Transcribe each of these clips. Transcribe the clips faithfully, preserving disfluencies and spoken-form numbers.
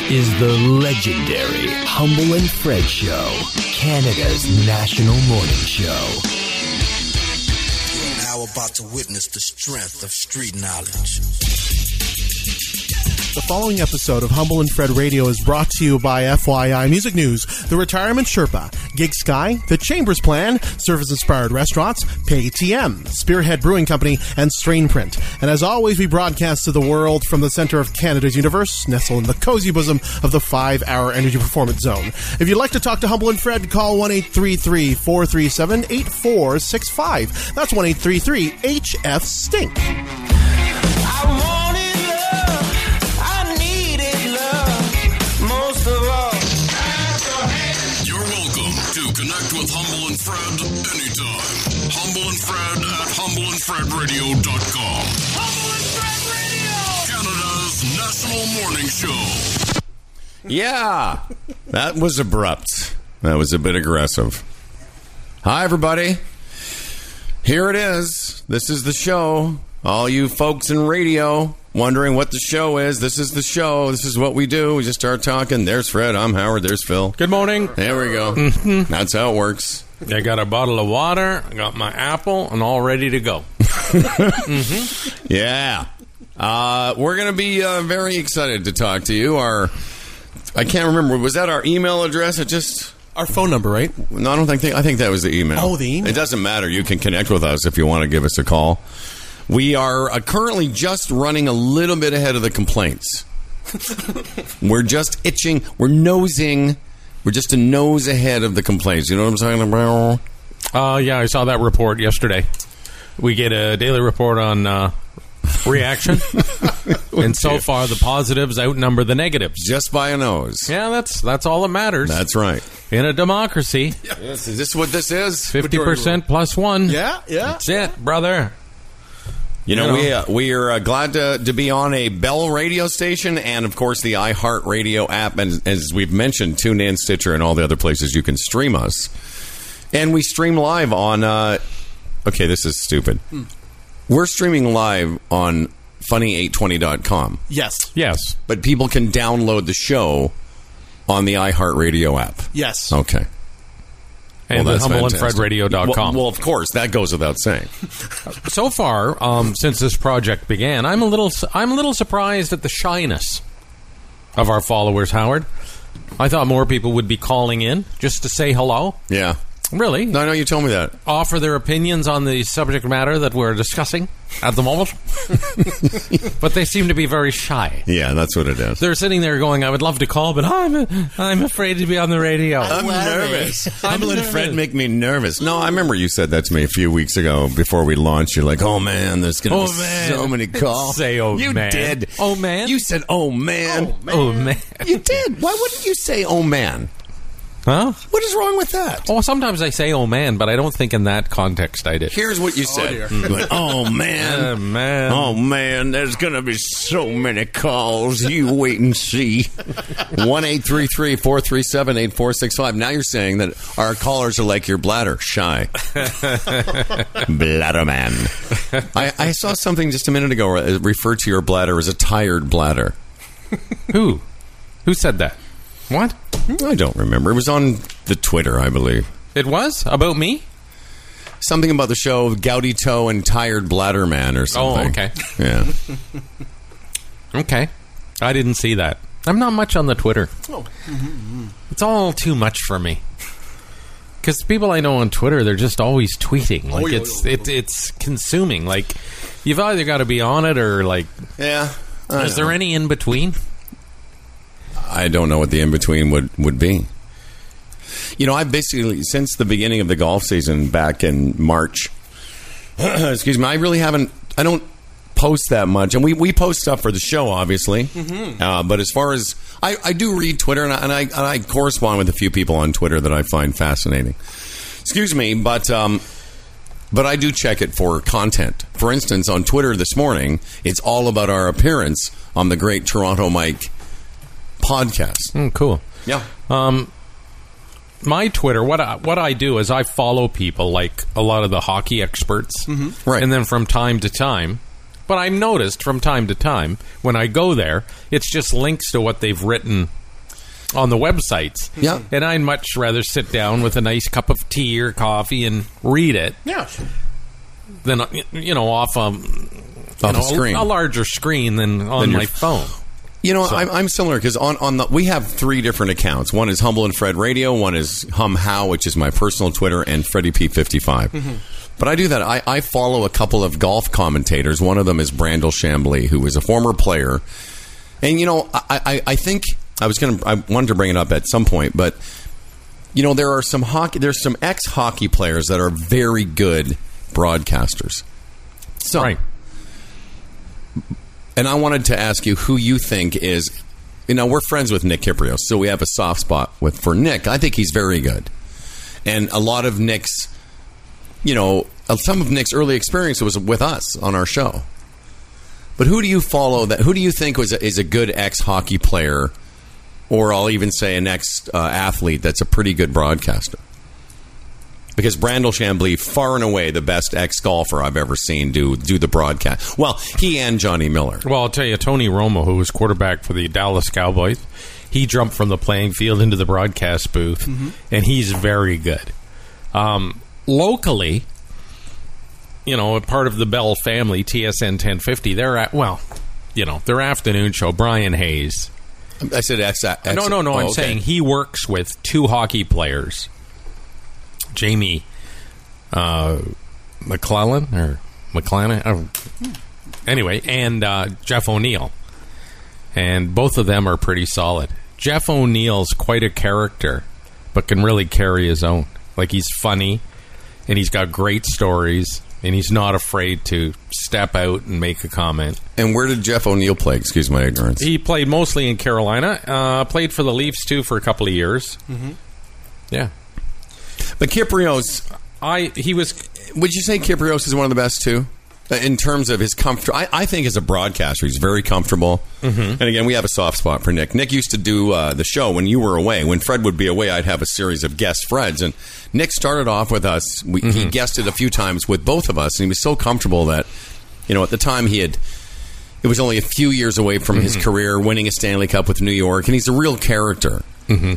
is the legendary Humble and Fred Show, Canada's national morning show. You're now about to witness the strength of street knowledge. The following episode of Humble and Fred Radio is brought to you by F Y I Music News, The Retirement Sherpa, Gig Sky, The Chambers Plan, Service-Inspired Restaurants, P A T M, Spearhead Brewing Company, and Strain Print. And as always, we broadcast to the world from the center of Canada's universe, nestled in the cozy bosom of the five-hour Energy Performance Zone. If you'd like to talk to Humble and Fred, call one eight three three, four three seven, eight four six five. That's one eight three three H F Stink. I wanted love, I needed love, most of all. You're welcome to connect with Humble and Fred anytime. Humble and Fred at humble and fred radio dot com. Humble and Fred Radio! Canada's national morning show. Yeah, that was abrupt. That was a bit aggressive. Hi, everybody. Here it is. This is the show. All you folks in radio wondering what the show is, this is the show. This is what we do. We just start talking. There's Fred. I'm Howard. There's Phil. Good morning. There we go. Mm-hmm. That's how it works. I got a bottle of water. I got my apple, and all ready to go. mm-hmm. Yeah. Uh, we're going to be uh, very excited to talk to you. Our, I can't remember. Was that our email address? It just... Our phone number, right? No, I don't think. I think that was the email. Oh, the email. It doesn't matter. You can connect with us if you want to give us a call. We are uh, currently just running a little bit ahead of the complaints. We're just itching. We're nosing. We're just a nose ahead of the complaints. You know what I'm saying about? Uh, yeah, I saw that report yesterday. We get a daily report on uh, reaction, and so far the positives outnumber the negatives. Just by a nose. Yeah, that's that's all that matters. That's right. In a democracy. Yes, is this what this is? fifty percent plus one. Yeah, yeah. That's it, brother. You know, You know. we uh, we are uh, glad to, to be on a Bell radio station and, of course, the iHeartRadio app. And as we've mentioned, TuneIn, Stitcher, and all the other places you can stream us. And we stream live on... Uh, okay, this is stupid. Hmm. We're streaming live on funny eight twenty dot com. Yes. Yes. But people can download the show on the iHeartRadio app. Yes. Okay. And Well, at that's humble and fantastic. fred radio dot com. Well, well, of course, that goes without saying. So far, um, since this project began, I'm a little I'm a little surprised at the shyness of our followers, Howard. I thought more people would be calling in just to say hello. Yeah. Really? No, no, you told me that. Offer their opinions on the subject matter that we're discussing at the moment. But they seem to be very shy. Yeah, that's what it is. They're sitting there going, I would love to call, but I'm I'm afraid to be on the radio. I'm nervous. I'm Humble and Fred nervous. make me nervous. No, I remember you said that to me a few weeks ago before we launched. You're like, oh, man, there's going to Oh, be man. so many calls. Say, oh, you man. did. Oh, man? You said, oh, man. Oh, man. You did. Why wouldn't you say, oh, man? Huh? What is wrong with that? Oh, sometimes I say, oh, man, but I don't think in that context I did. Here's what you said. You went, oh, man. Oh, man. Oh, man, there's going to be so many calls. You wait and see. one eight three three, four three seven, eight four six five. Now you're saying that our callers are like your bladder, shy. Bladder man. I, I saw something just a minute ago where it referred to your bladder as a tired bladder. Who? Who said that? What? I don't remember. It was on the Twitter, I believe. It was? About me? Something about the show Gouty Toe and Tired Bladder Man or something. Oh, okay. Yeah. Okay. I didn't see that. I'm not much on the Twitter. Oh. It's all too much for me. Because people I know on Twitter, they're just always tweeting. Like, Oh, yeah, it's yeah, yeah. it, it's consuming. Like, you've either got to be on it or, like... Yeah. I Is there know. any in-between? I don't know what the in-between would, would be. You know, I've basically, since the beginning of the golf season back in March, excuse me, I really haven't, I don't post that much. And we, we post stuff for the show, obviously. Mm-hmm. Uh, but as far as, I, I do read Twitter, and I, and, I, and I correspond with a few people on Twitter that I find fascinating. Excuse me, but... Um, But I do check it for content. For instance, on Twitter this morning, it's all about our appearance on the Great Toronto Mike podcast. Mm, cool. Yeah. Um, my Twitter, what I, what I do is I follow people like a lot of the hockey experts. Mm-hmm. Right. And then from time to time, but I've noticed from time to time, when I go there, it's just links to what they've written on the websites. Yeah. And I'd much rather sit down with a nice cup of tea or coffee and read it Yeah. than, you know, off, um, you Off know, a screen. a larger screen than on Than your my phone. You know, I'm, I'm similar because on, on the we have three different accounts. One is Humble and Fred Radio. One is Hum How, which is my personal Twitter, and Freddie P fifty-five. Mm-hmm. But I do that. I, I follow a couple of golf commentators. One of them is Brandel Chambly, who is a former player. And, you know, I, I, I think I was going to, I wanted to bring it up at some point, but, you know, there are some hockey, there's some ex-hockey players that are very good broadcasters. So, Right. And I wanted to ask you who you think is, you know, we're friends with Nick Kypreos, so we have a soft spot with for Nick. I think he's very good. And a lot of Nick's, you know, some of Nick's early experience was with us on our show. But who do you follow that? Who do you think was a, is a good ex-hockey player, or I'll even say an ex-athlete that's a pretty good broadcaster? Because Brandel Chambly, far and away the best ex-golfer I've ever seen do do the broadcast. Well, he and Johnny Miller. Well, I'll tell you, Tony Romo, who was quarterback for the Dallas Cowboys, he jumped from the playing field into the broadcast booth, mm-hmm. and he's very good. Um, locally, you know, a part of the Bell family, T S N ten fifty, they're at, well, you know, their afternoon show, Brian Hayes. I said ex. ex No, no, no, oh, I'm okay. saying he works with two hockey players. Jamie uh, McClellan or McClellan, oh. anyway, and uh, Jeff O'Neill, and both of them are pretty solid. Jeff O'Neill's quite a character, but can really carry his own. Like, he's funny, and he's got great stories, and he's not afraid to step out and make a comment. And where did Jeff O'Neill play? Excuse my ignorance. He played mostly in Carolina. Uh, played for the Leafs too for a couple of years. Mm-hmm. Yeah. But Kypreos, I he was. would you say Kypreos is one of the best too? In terms of his comfort, I, I think as a broadcaster, he's very comfortable. Mm-hmm. And again, we have a soft spot for Nick. Nick used to do uh, the show when you were away. When Fred would be away, I'd have a series of guest Freds. And Nick started off with us. We, mm-hmm. He guested a few times with both of us, and he was so comfortable that, you know, at the time he had, it was only a few years away from mm-hmm. his career, winning a Stanley Cup with New York, and he's a real character. Mm-hmm.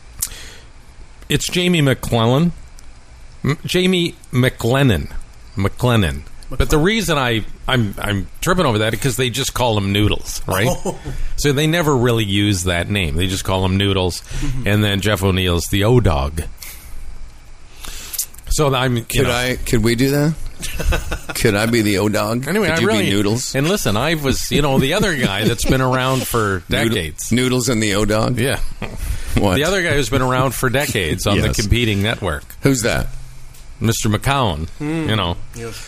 It's Jamie McClellan. M- Jamie McLennan. McLennan. But the reason I, I'm I'm tripping over that is because they just call him Noodles, right? Oh. So they never really use that name. They just call him Noodles. Mm-hmm. And then Jeff O'Neill's the O-Dog. So I'm, you could know. I? Could we do that? Could I be the O-Dog? Anyway, could I you really, be Noodles? And listen, I was, you know, the other guy that's been around for decades. Noodles and the O-Dog? Yeah. What? The other guy who's been around for decades on Yes. the competing network. Who's that? Mister McCown. Mm. You know. Yes.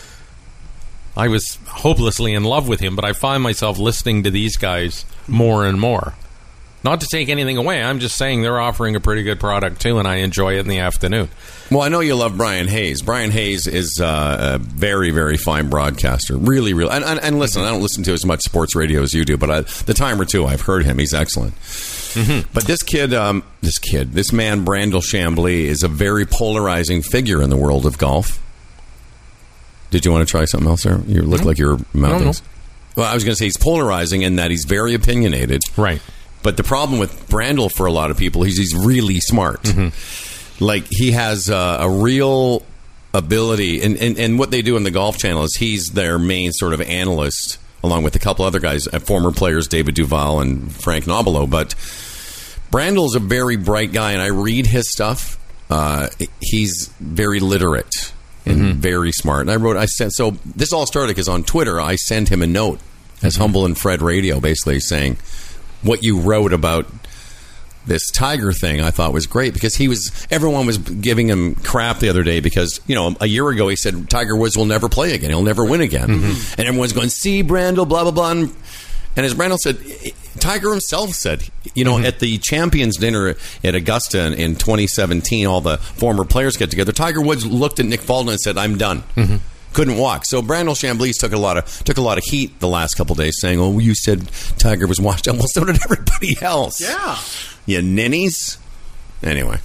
I was hopelessly in love with him, but I find myself listening to these guys more and more. Not to take anything away, I'm just saying they're offering a pretty good product too, and I enjoy it in the afternoon. Well, I know you love Brian Hayes. Brian Hayes is uh, a very, very fine broadcaster. Really, really. And, and, and listen, I don't listen to as much sports radio as you do, but I, the time or two I've heard him. He's excellent. Mm-hmm. But this kid, um, this kid, this man, Brandel Chambly, is a very polarizing figure in the world of golf. Did you want to try something else there? You look no. like you're mouthing. No, no. Well, I was going to say he's polarizing in that he's very opinionated. Right. But the problem with Brandel for a lot of people is he's really smart. Mm-hmm. Like, he has uh, a real ability. And, and, and what they do in the Golf Channel is he's their main sort of analyst, along with a couple other guys, uh, former players, David Duval and Frank Nobilo. But Brandel's a very bright guy, and I read his stuff. Uh, he's very literate and mm-hmm. very smart. And I wrote, I sent, so this all started because on Twitter, I sent him a note as mm-hmm. Humble and Fred Radio, basically saying, what you wrote about this Tiger thing, I thought was great because he was, everyone was giving him crap the other day because, you know, a year ago he said Tiger Woods will never play again. He'll never win again. Mm-hmm. And everyone's going, see, Brandel, blah, blah, blah. And, and as Brandel said, Tiger himself said, you know, mm-hmm. at the Champions Dinner at Augusta in, in twenty seventeen, all the former players get together. Tiger Woods looked at Nick Faldo and said, I'm done. Mm-hmm. Couldn't walk. So Brandel Chambly took a lot of took a lot of heat the last couple of days, saying, "Oh, you said Tiger was washed out." Well, so did everybody else. Yeah, you ninnies. Anyway,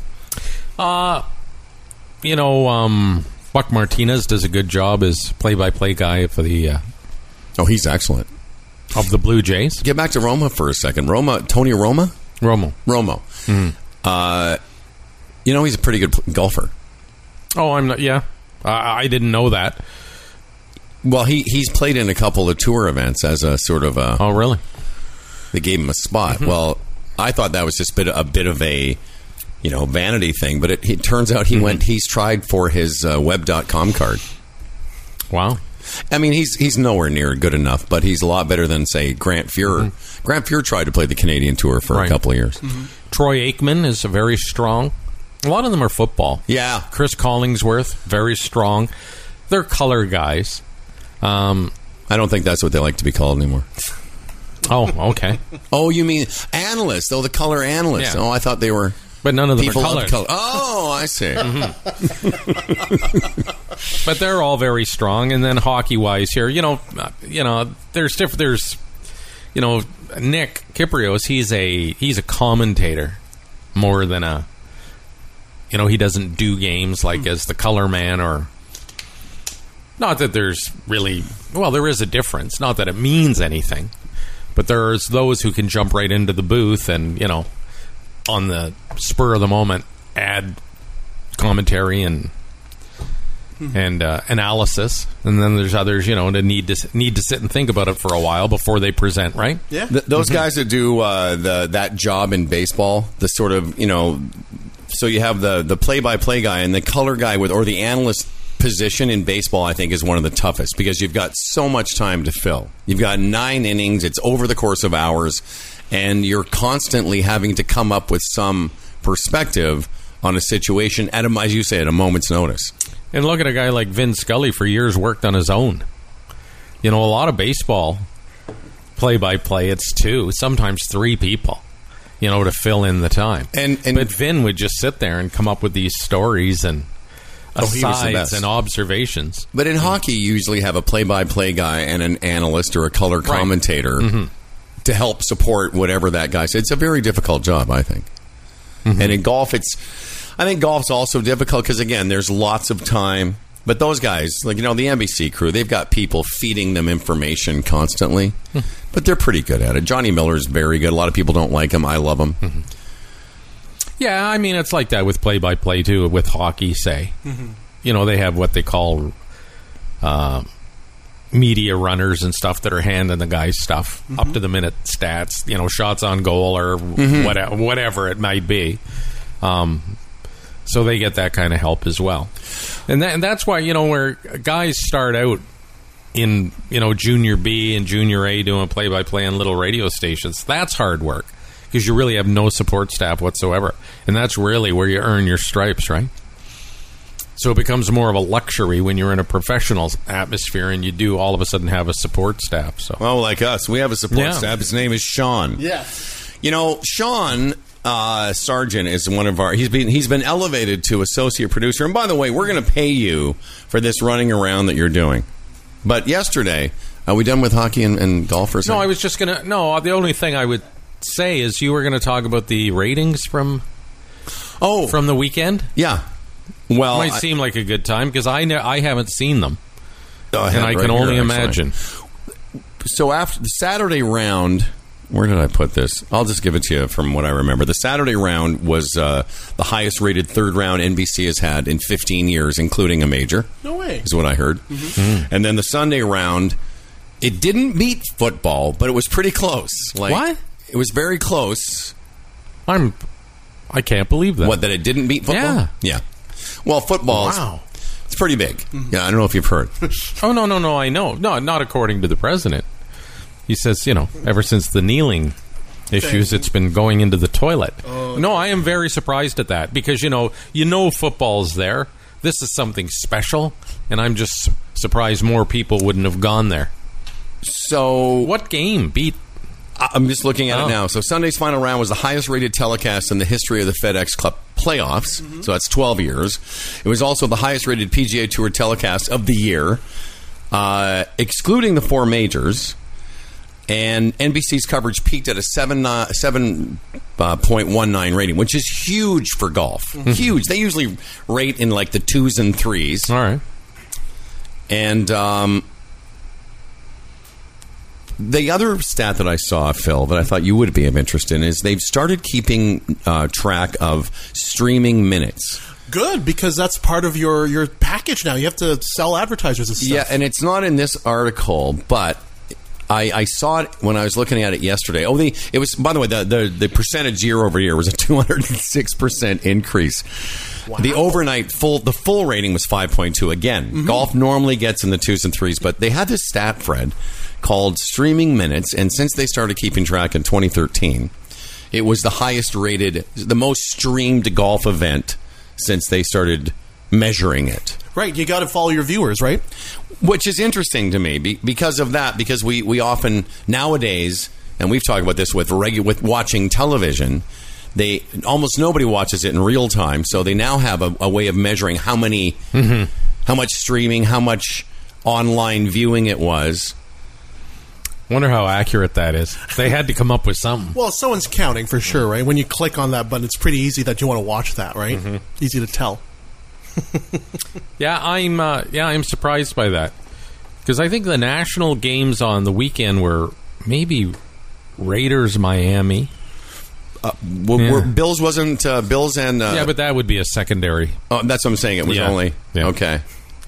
uh, you know, um, Buck Martinez does a good job as play-by-play guy for the. Uh, oh, he's excellent. Of the Blue Jays. Get back to Roma for a second. Roma, Tony Roma. Romo. Romo. Mm-hmm. Uh, you know, he's a pretty good pl- golfer. Oh, I'm not. Yeah, I, I didn't know that. Well, he he's played in a couple of tour events as a sort of a. Oh, really? They gave him a spot. Mm-hmm. Well, I thought that was just a bit, a bit of a, you know, vanity thing, but it, it turns out he mm-hmm. went. He's tried for his uh, web dot com card. Wow. I mean, he's he's nowhere near good enough, but he's a lot better than, say, Grant Fuhrer. Mm-hmm. Grant Fuhrer tried to play the Canadian Tour for right. a couple of years. Mm-hmm. Troy Aikman is a very strong. A lot of them are football. Yeah. Chris Collingsworth, very strong. They're color guys. Um, I don't think that's what they like to be called anymore. Oh, okay. Oh, you mean analysts? Oh, the color analysts. Yeah. Oh, I thought they were. But none of them people are colored. Color. Oh, I see. Mm-hmm. But they're all very strong. And then hockey-wise here, you know, you know, there's different. There's, you know, Nick Kyprios. He's a he's a commentator more than a. You know, he doesn't do games like as the color man or. Not that there's really. Well, there is a difference. Not that it means anything. But there's those who can jump right into the booth and, you know, on the spur of the moment, add commentary and and uh, analysis. And then there's others, you know, that need to need to sit and think about it for a while before they present, right? Yeah. Th- those mm-hmm. guys that do uh, the that job in baseball, the sort of, you know, so you have the the play-by-play guy and the color guy with, or the analyst position in baseball, I think, is one of the toughest because you've got so much time to fill. You've got nine innings. It's over the course of hours, and you're constantly having to come up with some perspective on a situation at, a, as you say, at a moment's notice. And look at a guy like Vin Scully, for years worked on his own. You know, a lot of baseball play-by-play, it's two, sometimes three people, you know, to fill in the time. And, and But Vin would just sit there and come up with these stories and asides oh, and observations. But in hockey, you usually have a play-by-play guy and an analyst or a color commentator right. mm-hmm. to help support whatever that guy says. It's a very difficult job, I think. Mm-hmm. And in golf, it's... I think golf's also difficult because, again, there's lots of time. But those guys, like, you know, the N B C crew, they've got people feeding them information constantly. But they're pretty good at it. Johnny Miller's very good. A lot of people don't like him. I love him. Mm-hmm. Yeah, I mean, it's like that with play-by-play, too, with hockey, say. Mm-hmm. You know, they have what they call uh, media runners and stuff that are handing the guys stuff, mm-hmm. up-to-the-minute stats, you know, shots on goal or mm-hmm. whatever, whatever it might be. Um, so they get that kind of help as well. And, that, and that's why, you know, where guys start out in, you know, junior B and junior A doing play-by-play on little radio stations, that's hard work. Because you really have no support staff whatsoever. And that's really where you earn your stripes, right? So it becomes more of a luxury when you're in a professional atmosphere and you do all of a sudden have a support staff. So, well, like us, we have a support yeah. staff. His name is Sean. Yeah. You know, Sean uh, Sargent is one of our... He's been he's been elevated to associate producer. And by the way, we're going to pay you for this running around that you're doing. But yesterday... Are we done with hockey and, and golf or something? No, I was just going to... No, the only thing I would... say is you were going to talk about the ratings from oh from the weekend. Yeah, well, it might I, seem like a good time because I know I haven't seen them, oh, I and I right can here, only actually. imagine. So after the Saturday round, where did I put this? I'll just give it to you from what I remember. The Saturday round was uh, the highest rated third round N B C has had in fifteen years, including a major. No way, is what I heard. Mm-hmm. Mm. And then the Sunday round, it didn't beat football, but it was pretty close. Like, what? It was very close. I'm. I can't believe that. What, that it didn't beat football? Yeah. Yeah. Well, football wow. is it's pretty big. Mm-hmm. Yeah, I don't know if you've heard. oh, no, no, no, I know. No, not according to the president. He says, you know, ever since the kneeling issues, it's been going into the toilet. Oh, no, I am very surprised at that because, you know, you know football's there. This is something special, and I'm just surprised more people wouldn't have gone there. So... What game beat... I'm just looking at oh. it now. So Sunday's final round was the highest rated telecast in the history of the FedEx Cup playoffs. Mm-hmm. So that's twelve years. It was also the highest rated P G A Tour telecast of the year, uh, excluding the four majors. And N B C's coverage peaked at a seven uh, seven uh, point one nine rating, which is huge for golf. Mm-hmm. Huge. They usually rate in like the twos and threes. All right. And um, The other stat that I saw, Phil, that I thought you would be of interest in is they've started keeping uh, track of streaming minutes. Good, because that's part of your, your package now. You have to sell advertisers and stuff. Yeah, and it's not in this article, but I, I saw it when I was looking at it yesterday. Oh, the it was, by the way, the, the, the percentage year over year was a two hundred six percent increase. Wow. The overnight full, the full rating was five point two. Again, mm-hmm. golf normally gets in the twos and threes, but they had this stat, Fred, called streaming minutes, and since they started keeping track in twenty thirteen, it was the highest rated, the most streamed golf event since they started measuring it. Right, you got to follow your viewers, right? Which is interesting to me be, because of that, because we, we often, nowadays, and we've talked about this with regu- with watching television, they almost nobody watches it in real time, so they now have a, a way of measuring how many, mm-hmm. how much streaming, how much online viewing it was. Wonder how accurate that is. They had to come up with something. Well, someone's counting for sure, right? When you click on that button, it's pretty easy that you want to watch that, right? Mm-hmm. Easy to tell. yeah, I'm. Uh, yeah, I'm surprised by that because I think the national games on the weekend were maybe Raiders Miami. Uh, well, yeah. Bills wasn't uh, Bills and uh, yeah, but that would be a secondary. Oh, that's what I'm saying. It was yeah. only yeah. okay.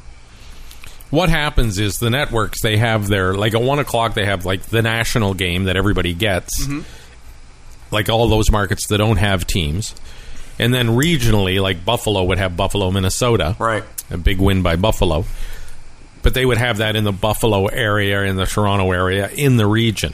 What happens is the networks, they have their, like at one o'clock, they have like the national game that everybody gets, mm-hmm. like all those markets that don't have teams. And then regionally, like Buffalo would have Buffalo, Minnesota. Right. A big win by Buffalo. But they would have that in the Buffalo area, in the Toronto area, in the region.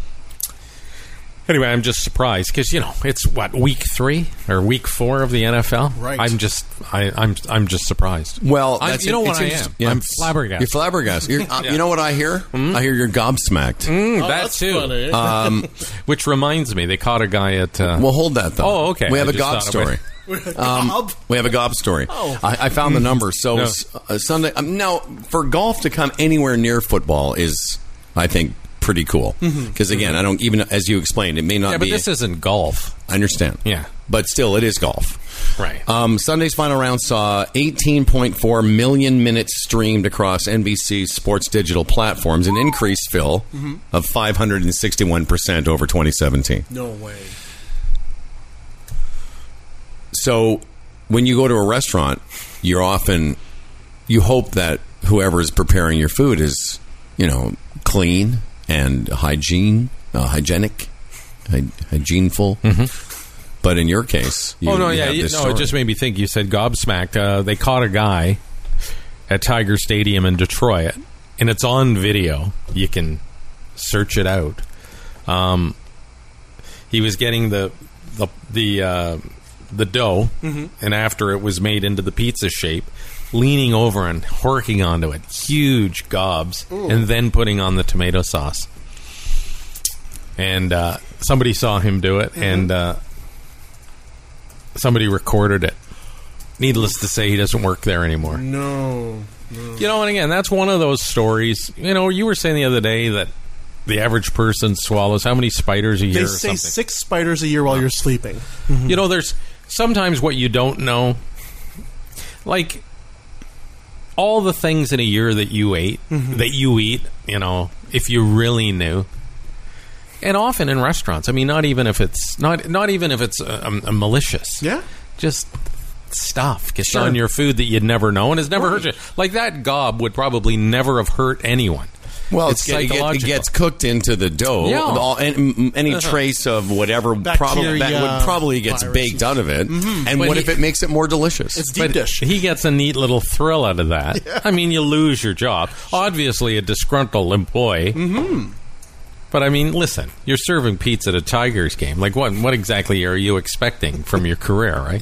Anyway, I'm just surprised because, you know, it's what, week three or week four of the N F L? Right. I'm just, I, I'm, I'm just surprised. Well, I'm, that's you know it, what I am? Yeah. I'm flabbergasted. You're flabbergasted. You're, uh, yeah. You know what I hear? Mm-hmm. I hear you're gobsmacked. Mm, oh, that that's too. Funny. Um, which reminds me, they caught a guy at. Uh, well, hold that though. Oh, okay. We have I a gob story. Um, we have a gob story. Oh. I, I found the number. So no. uh, Sunday. Um, now, for golf to come anywhere near football is, I think, pretty cool. Because mm-hmm. again, I don't even as you explained, it may not yeah, be. Yeah, but this isn't golf. I understand. Yeah, but still, it is golf. Right. Um, Sunday's final round saw eighteen point four million minutes streamed across N B C's sports digital platforms, an increase, Phil, mm-hmm. of five hundred sixty-one percent over twenty seventeen. No way. So, when you go to a restaurant, you're often, you hope that whoever is preparing your food is, you know, clean and hygiene, uh, hygienic, hy- hygieneful. Mm-hmm. But in your case, you, oh no, you yeah, have you, this no, story. it just made me think. You said gobsmacked. Uh, they caught a guy at Tiger Stadium in Detroit, and it's on video. You can search it out. Um, he was getting the the the uh, the dough, mm-hmm. and after it was made into the pizza shape, leaning over and horking onto it, huge gobs, Ooh. and then putting on the tomato sauce. And uh, somebody saw him do it, mm-hmm. and uh, somebody recorded it. Needless to say, he doesn't work there anymore. No, no. You know, and again, that's one of those stories. You know, you were saying the other day that the average person swallows how many spiders a year They or say something? six spiders a year while you're sleeping. Mm-hmm. You know, there's sometimes what you don't know. Like, all the things in a year that you ate, mm-hmm. that you eat, you know, if you really knew. And often in restaurants, I mean, not even if it's not not even if it's uh, um, malicious. Yeah. Just stuff gets Sure. on your food that you'd never know and has never Right. hurt you. Like that gob would probably never have hurt anyone. Well, it's it's, it, get- psychological. it gets cooked into the dough. Yeah. All, and, any trace of whatever probably that Bacteria, would probably gets viruses. baked out of it. Mm-hmm. And But what he- if it makes it more delicious? It's deep But dish. he gets a neat little thrill out of that. Yeah. I mean, you lose your job. Obviously, a disgruntled employee. Mm-hmm. But I mean, listen, you're serving pizza at a Tigers game. Like, what? What exactly are you expecting from your career, right?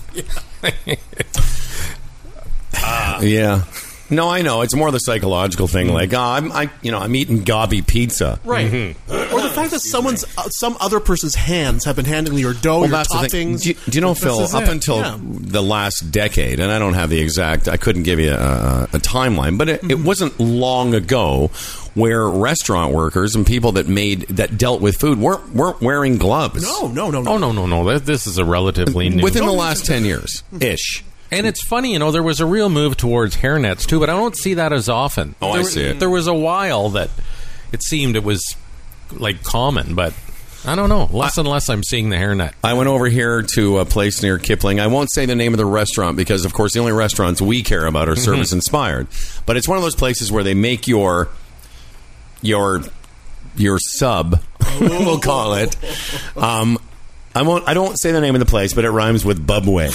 uh, yeah. No, I know. It's more the psychological thing. Like, oh, I'm, I, you know, I'm eating gobby pizza. Right. Mm-hmm. Or the fact that someone's, uh, some other person's hands have been handling your dough, Well, your that's the thing. toppings. Do you, do you know, This Phil, is up it. until Yeah. the last decade, and I don't have the exact, I couldn't give you a, a timeline, but it, Mm-hmm. it wasn't long ago where restaurant workers and people that made, that dealt with food weren't, weren't wearing gloves. No, no, no, no. Oh, no, no, no. That- This is a relatively new... Within the last ten years ish. And it's funny, you know, there was a real move towards hairnets, too, but I don't see that as often. Oh, I there, see it. There was a while that it seemed it was like common, but I don't know. Less and less I'm seeing the hairnet. I went over here to a place near Kipling. I won't say the name of the restaurant because, of course, the only restaurants we care about are Mm-hmm. service-inspired. But it's one of those places where they make your your your sub, we'll call it. Um, I won't. I don't say the name of the place, but it rhymes with Bubway.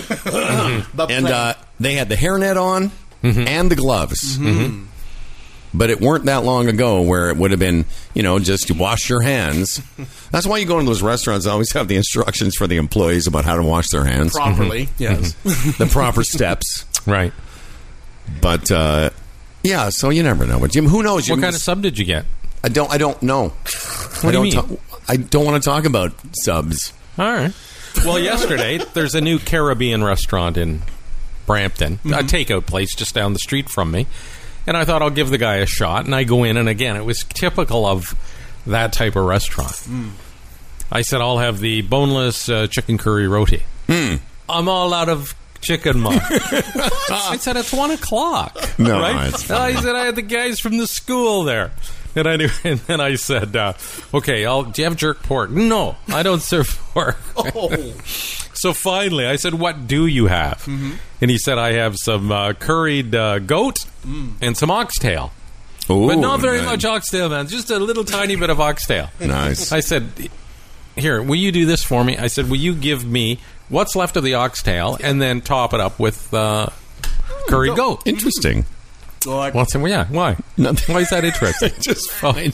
And uh, they had the hairnet on Mm-hmm. and the gloves. But it weren't that long ago where it would have been, you know, just wash your hands. That's why you go into those restaurants. They always have the instructions for the employees about how to wash their hands. Properly, yes. The proper steps. Right. But, uh, yeah, so you never know. But Jim, who knows? Jim, What kind of sub did you get? I don't, I don't know. What I do don't you mean? ta- I don't want to talk about subs. All right. Well, yesterday, there's a new Caribbean restaurant in Brampton, a takeout place just down the street from me. And I thought I'll give the guy a shot. And I go in, and again, it was typical of that type of restaurant. I said, I'll have the boneless uh, chicken curry roti. Mm. I'm all out of chicken, Mom. I said, it's one o'clock. No, right? it's And I said, I had the guys from the school there. And I knew, and then I said, uh, okay, I'll, do you have jerk pork? No, I don't serve pork. Oh. So finally, I said, what do you have? Mm-hmm. And he said, I have some uh, curried uh, goat and some oxtail. Ooh, But not very nice. much oxtail, man. Just a little tiny bit of oxtail. Nice. I said, here, will you do this for me? I said, will you give me what's left of the oxtail and then top it up with uh, curried goat? Interesting. What's well, yeah, why? Nothing. Why is that interesting? Just fine.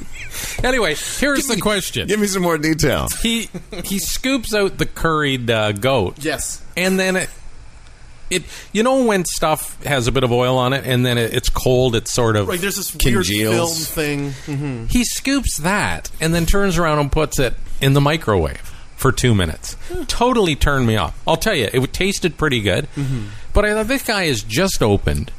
Anyway, here's the question. Give me some more detail. He he scoops out the curried uh, goat. Yes. And then it, it, you know when stuff has a bit of oil on it and then it, it's cold, it's sort of... Right, there's this weird Congeals. film thing. Mm-hmm. He scoops that and then turns around and puts it in the microwave for two minutes. Totally turned me off. I'll tell you, it tasted pretty good. Mm-hmm. But I thought, this guy has just opened.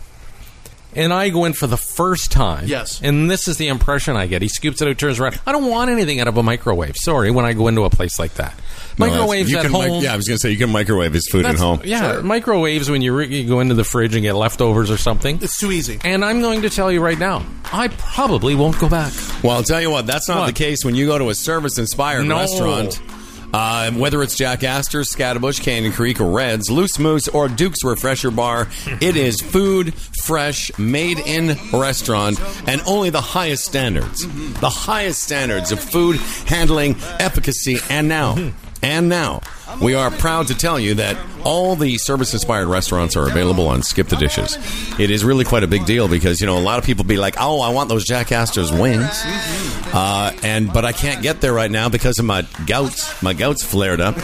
And I go in for the first time. Yes. And this is the impression I get. He scoops it out, turns around. I don't want anything out of a microwave. Sorry, when I go into a place like that. No, Microwaves you at can home. mic- yeah, I was going to say, you can microwave his food at That's- home. Yeah, microwaves when you, re- you go into the fridge and get leftovers or something. It's too easy. And I'm going to tell you right now, I probably won't go back. Well, I'll tell you what, that's not What? the case when you go to a service-inspired No. restaurant. Uh, whether it's Jack Astor's, Scatterbush, Canyon Creek, or Red's, Loose Moose, or Duke's Refresher Bar, it is food, fresh, made in restaurant, and only the highest standards. The highest standards of food, handling, efficacy, and now, and now, we are proud to tell you that all the service-inspired restaurants are available on Skip the Dishes. It is really quite a big deal because, you know, a lot of people be like, oh, I want those Jack Astor's wings. Uh, and but I can't get there right now because of my gout. My gout's flared up.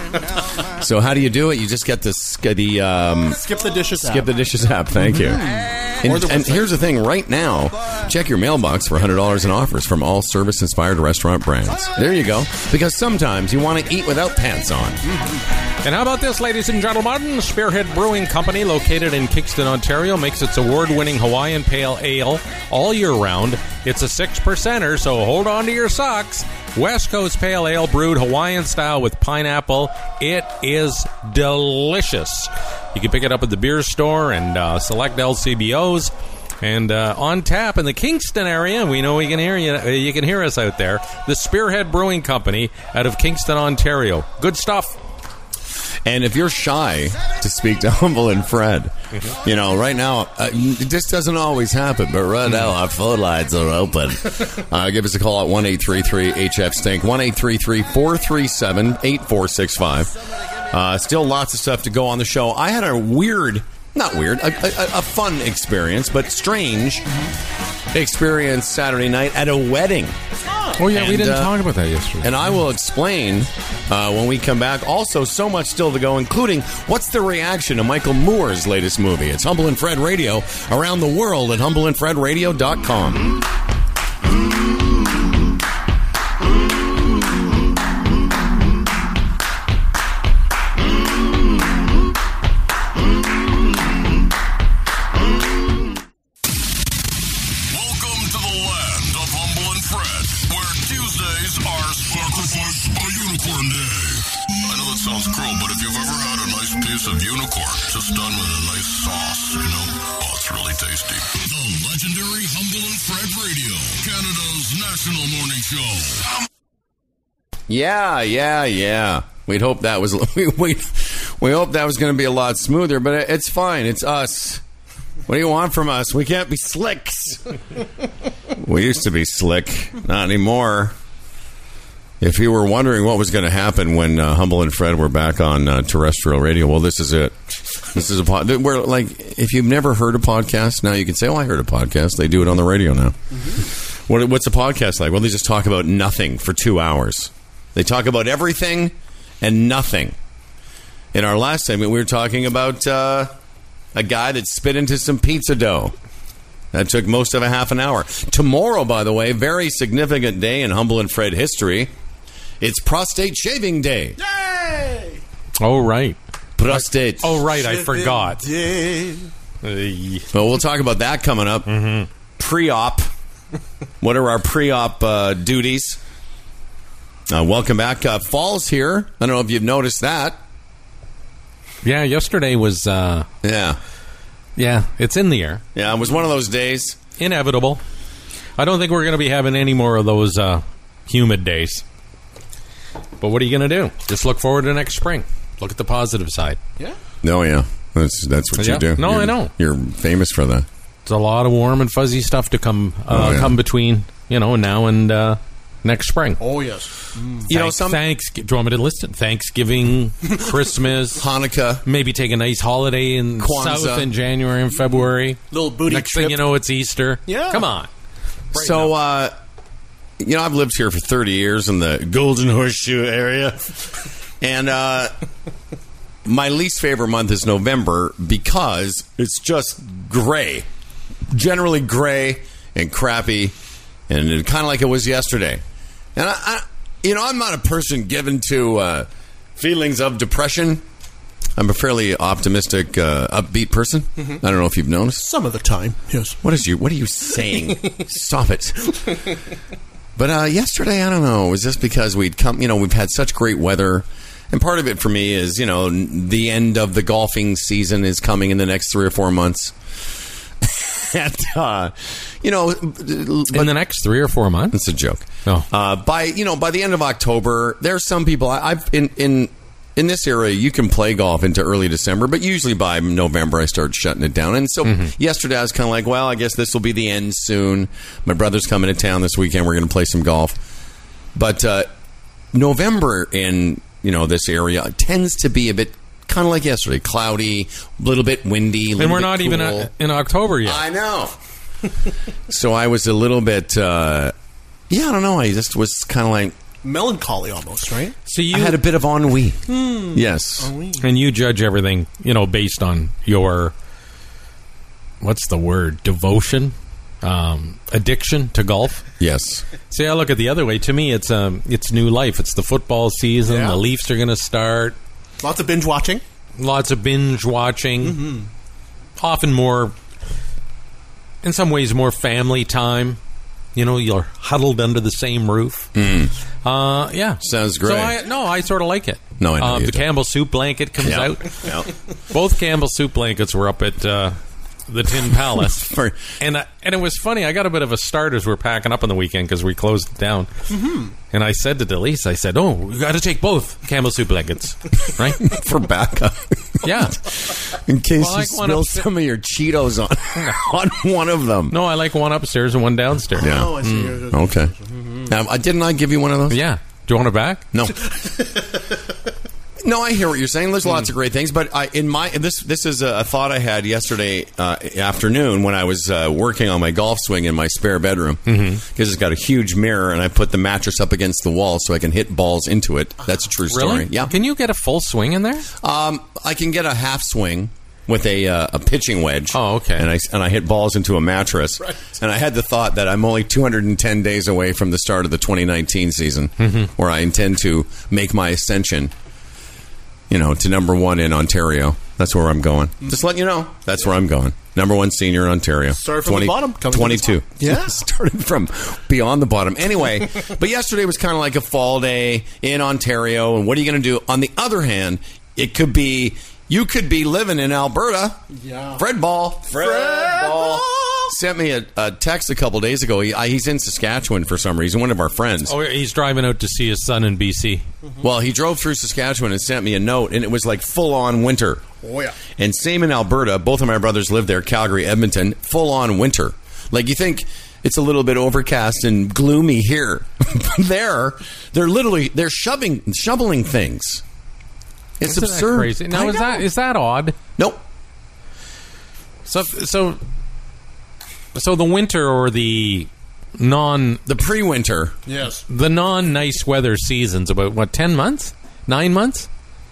So how do you do it? You just get the, sk- the um, Skip the dishes. Skip app. the Dishes app. Thank you. And, Or the and website. here's the thing. Right now, check your mailbox for one hundred dollars in offers from all service-inspired restaurant brands. There you go. Because sometimes you want to eat without pants on. And how about this, ladies and gentlemen? Spearhead Brewing Company, located in Kingston, Ontario, makes its award-winning Hawaiian Pale Ale all year round. It's a six-percenter, so hold on to your socks. West Coast Pale Ale brewed Hawaiian style with pineapple. It is delicious. You can pick it up at the beer store and uh, select L C B Os. And uh, on tap in the Kingston area, we know we can hear you. Uh, you can hear us out there. The Spearhead Brewing Company out of Kingston, Ontario. Good stuff. And if you're shy to speak to Humble and Fred, you know, right now, uh, this doesn't always happen, but right now our phone lines are open. Uh, give us a call at one eight three three H F Stink, one eight three three, four three seven, eight four six five. Uh, still lots of stuff to go on the show. I had a weird, not weird, a, a, a fun experience, but strange experience Saturday night at a wedding. Oh, yeah, we And, didn't uh, talk about that yesterday. And I will explain uh, when we come back. Also, so much still to go, including what's the reaction to Michael Moore's latest movie. It's Humble and Fred Radio around the world at humble and fred radio dot com. Welcome to the land of Humble and Fred, where Tuesdays are Sacrifice a Unicorn Day. I know that sounds cruel, but if you've ever had a nice piece of unicorn just done with a nice sauce, you know. Oh, it's really tasty. The legendary Humble and Fred Radio, Canada's national morning show. Yeah, yeah, yeah. We'd hope that was we we, we hope that was going to be a lot smoother, but it's fine. It's us. What do you want from us? We can't be slicks. We used to be slick, not anymore. If you were wondering what was going to happen when uh, Humble and Fred were back on uh, terrestrial radio, well, this is it. This is a pod. We're like, if you've never heard a podcast, now you can say, "Oh, I heard a podcast." They do it on the radio now. Mm-hmm. What, what's a podcast like? Well, they just talk about nothing for two hours. They talk about everything and nothing. In our last segment, we were talking about uh, a guy that spit into some pizza dough. That took most of a half an hour. Tomorrow, by the way, very significant day in Humble and Fred history. It's Prostate Shaving Day. Yay! Oh, right. Prostate. Oh, right. I forgot. Day. Uh, Well, we'll talk about that coming up. Mm-hmm. Pre-op. What are our pre-op uh, duties? Uh, welcome back. Uh, fall's here. I don't know if you've noticed that. yeah, yesterday was, uh, Yeah. yeah, it's in the air. Yeah, it was one of those days. Inevitable. I don't think we're going to be having any more of those uh, humid days. But what are you going to do? Just look forward to next spring. Look at the positive side. Yeah. No, yeah. That's that's what Yeah. you do. No, You're- I know. You're famous for that. It's a lot of warm and fuzzy stuff to come uh, Oh, yeah. come between, you know, now and uh, next spring. Oh, yes. You know, Thanks, some thanks. Do you want me to list it? Thanksgiving, Christmas, Hanukkah. maybe take a nice holiday in Kwanzaa. South in January and February. Little booty Next trip. thing you know, it's Easter. Yeah. Come on. So, uh, you know, I've lived here for thirty years in the Golden Horseshoe area. And uh, my least favorite month is November because it's just gray. Generally gray and crappy and kind of like it was yesterday. And, I, I, you know, I'm not a person given to uh, feelings of depression. I'm a fairly optimistic, uh, upbeat person. Mm-hmm. I don't know if you've noticed. Some of the time, yes. What is you? What are you saying? Stop it! But uh, yesterday, I don't know. It was just because we'd come. You know, we've had such great weather, and part of it for me is, you know, n- the end of the golfing season is coming in the next three or four months. and uh, you know, but In the next three or four months? it's a joke. Oh. Uh, by you know, by the end of October, there's some people. I, I've in in. In this area, you can play golf into early December, but usually by November, I start shutting it down. And so yesterday, I was kind of like, well, I guess this will be the end soon. My brother's coming to town this weekend. We're going to play some golf. But uh, November in you know this area tends to be a bit kind of like yesterday, cloudy, a little bit windy, a little And we're bit not even cool. uh, in October yet. I know. So I was a little bit, uh, yeah, I don't know. I just was kind of like, Melancholy almost, right? So you I had a bit of ennui. Yes. and you judge everything, you know, based on your what's the word? Devotion, um, addiction to golf. Yes. See, I look at the other way. To me, it's um, it's new life. It's the football season. Yeah. The Leafs are going to start. Lots of binge watching. Lots of binge watching. Mm-hmm. Often more, in some ways, more family time. You know, you're huddled under the same roof. Uh, yeah. Sounds great. So I, no, I sort of like it. No, I know uh, you The do. Campbell soup blanket comes Yeah. out. Yeah. Both Campbell soup blankets were up at uh, the Tin Palace. For- and, I, and it was funny. I got a bit of a start as we were packing up on the weekend because we closed it down. Mm-hmm. And I said to Delise, I said, oh, we got to take both Campbell soup blankets. Right? For backup. Yeah. In case Well, I you like one spill upstairs. some of your Cheetos on, on one of them. No, I like one upstairs and one downstairs. Yeah. Oh, I see. Okay. Um, I didn't I give you one of those? Yeah. Do you want it back? No. No, I hear what you're saying. There's lots of great things, but I, in my this this is a, a thought I had yesterday uh, afternoon when I was uh, working on my golf swing in my spare bedroom because it's got a huge mirror and I put the mattress up against the wall so I can hit balls into it. That's a true story. Really? Yeah. Can you get a full swing in there? Um, I can get a half swing with a uh, a pitching wedge. Oh, okay. And I and I hit balls into a mattress. Right. And I had the thought that I'm only two hundred ten days away from the start of the twenty nineteen season, Mm-hmm. where I intend to make my ascension. You know, to number one in Ontario. That's where I'm going. Just letting you know, that's where I'm going. Number one senior in Ontario. Started from the bottom, coming to the twenty-two. top. Yeah. Started from beyond the bottom. Anyway, but yesterday was kind of like a fall day in Ontario. And what are you going to do? On the other hand, it could be You could be living in Alberta. Yeah. Fred Ball. Fred, Fred Ball. Ball. Sent me a, a text a couple days ago. He, I, he's in Saskatchewan for some reason, one of our friends. Oh, he's driving out to see his son in B C. Well, he drove through Saskatchewan and sent me a note, and it was like full-on winter. Oh, yeah. And same in Alberta. Both of my brothers live there, Calgary, Edmonton, full-on winter. Like, you think it's a little bit overcast and gloomy here. there, they're literally, they're shoving, shoveling things. It's Isn't absurd. That crazy. Now, I is know. that is that odd? Nope. So, so, so the winter or the non The pre-winter. Yes. the non nice weather season's about what ten months, nine months.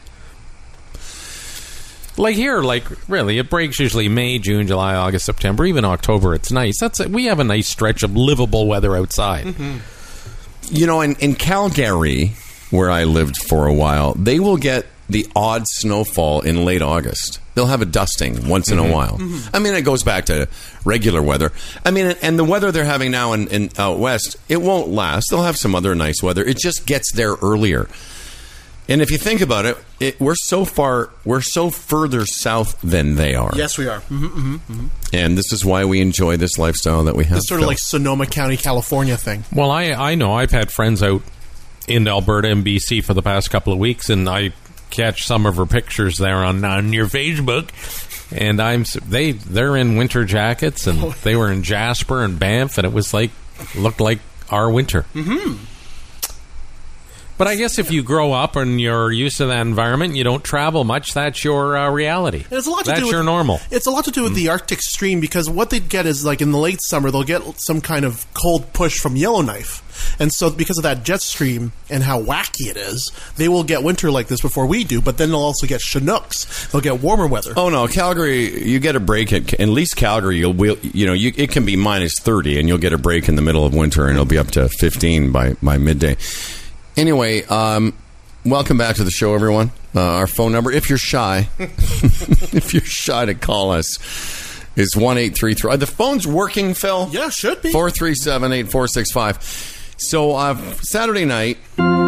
Like here, like really, it breaks usually May, June, July, August, September, even October. It's nice. That's it. We have a nice stretch of livable weather outside. Mm-hmm. You know, in, in Calgary, where I lived for a while, they will get the odd snowfall in late August. They'll have a dusting once in a while. I mean, it goes back to regular weather. I mean, and the weather they're having now in, in out west, it won't last. They'll have some other nice weather. It just gets there earlier. And if you think about it, it we're so far, we're so further south than they are. Yes, we are. Mm-hmm, mm-hmm, mm-hmm. And this is why we enjoy this lifestyle that we have. It's sort of Phil. like Sonoma County, California thing. Well, I I know I've had friends out in Alberta and B C for the past couple of weeks, and I catch some of her pictures there on on your Facebook, and I'm s- they they're in winter jackets, and they were in Jasper and Banff, and it was like looked like our winter. Mm-hmm. But I guess if you grow up and you're used to that environment, you don't travel much. That's your uh, reality. And it's a lot to that's do with, your normal. It's a lot to do with the Arctic stream, because what they get is, like, in the late summer, they'll get some kind of cold push from Yellowknife. And so because of that jet stream and how wacky it is, they will get winter like this before we do, but then they'll also get Chinooks. They'll get warmer weather. Oh no, Calgary! You get a break at at least Calgary. You'll will, you know you, it can be minus thirty, and you'll get a break in the middle of winter, and it'll be up to fifteen by by midday. Anyway, um, welcome back to the show, everyone. Uh, our phone number, if you're shy, if you're shy to call us, is one eight three three. The phone's working, Phil. Yeah, should be. Four three seven eight four six five. So uh, Saturday night.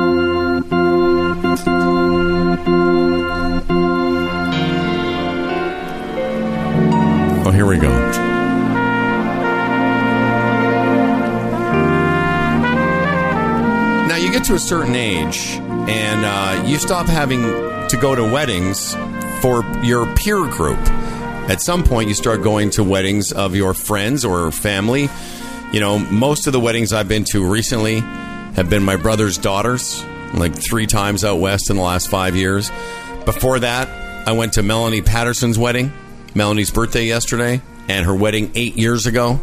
Oh, here we go. Now you get to a certain age, and uh, you stop having to go to weddings for your peer group. At some point, you start going to weddings of your friends or family. You know, most of the weddings I've been to recently have been my brother's daughters, like three times out west in the last five years. Before that, I went to Melanie Patterson's wedding, Melanie's birthday yesterday, and her wedding eight years ago.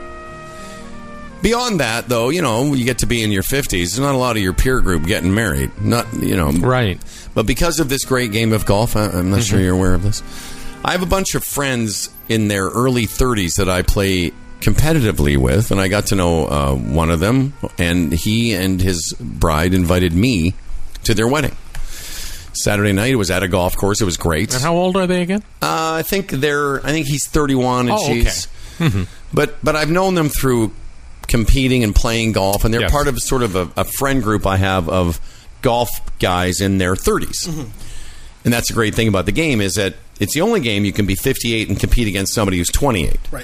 Beyond that, though, you know, you get to be in your fifties. There's not a lot of your peer group getting married. Not, you know. Right. But because of this great game of golf, I, I'm not mm-hmm. sure you're aware of this. I have a bunch of friends in their early thirties that I play competitively with, and I got to know uh, one of them, and he and his bride invited me to their wedding. Saturday night, it was at a golf course. It was great. And how old are they again? Uh, I think they're. I think he's thirty-one, and oh, she's. Okay. Mm-hmm. But but I've known them through competing and playing golf, and they're yes. part of sort of a, a friend group I have of golf guys in their thirties. Mm-hmm. And that's the great thing about the game, is that it's the only game you can be fifty-eight and compete against somebody who's twenty-eight. Right.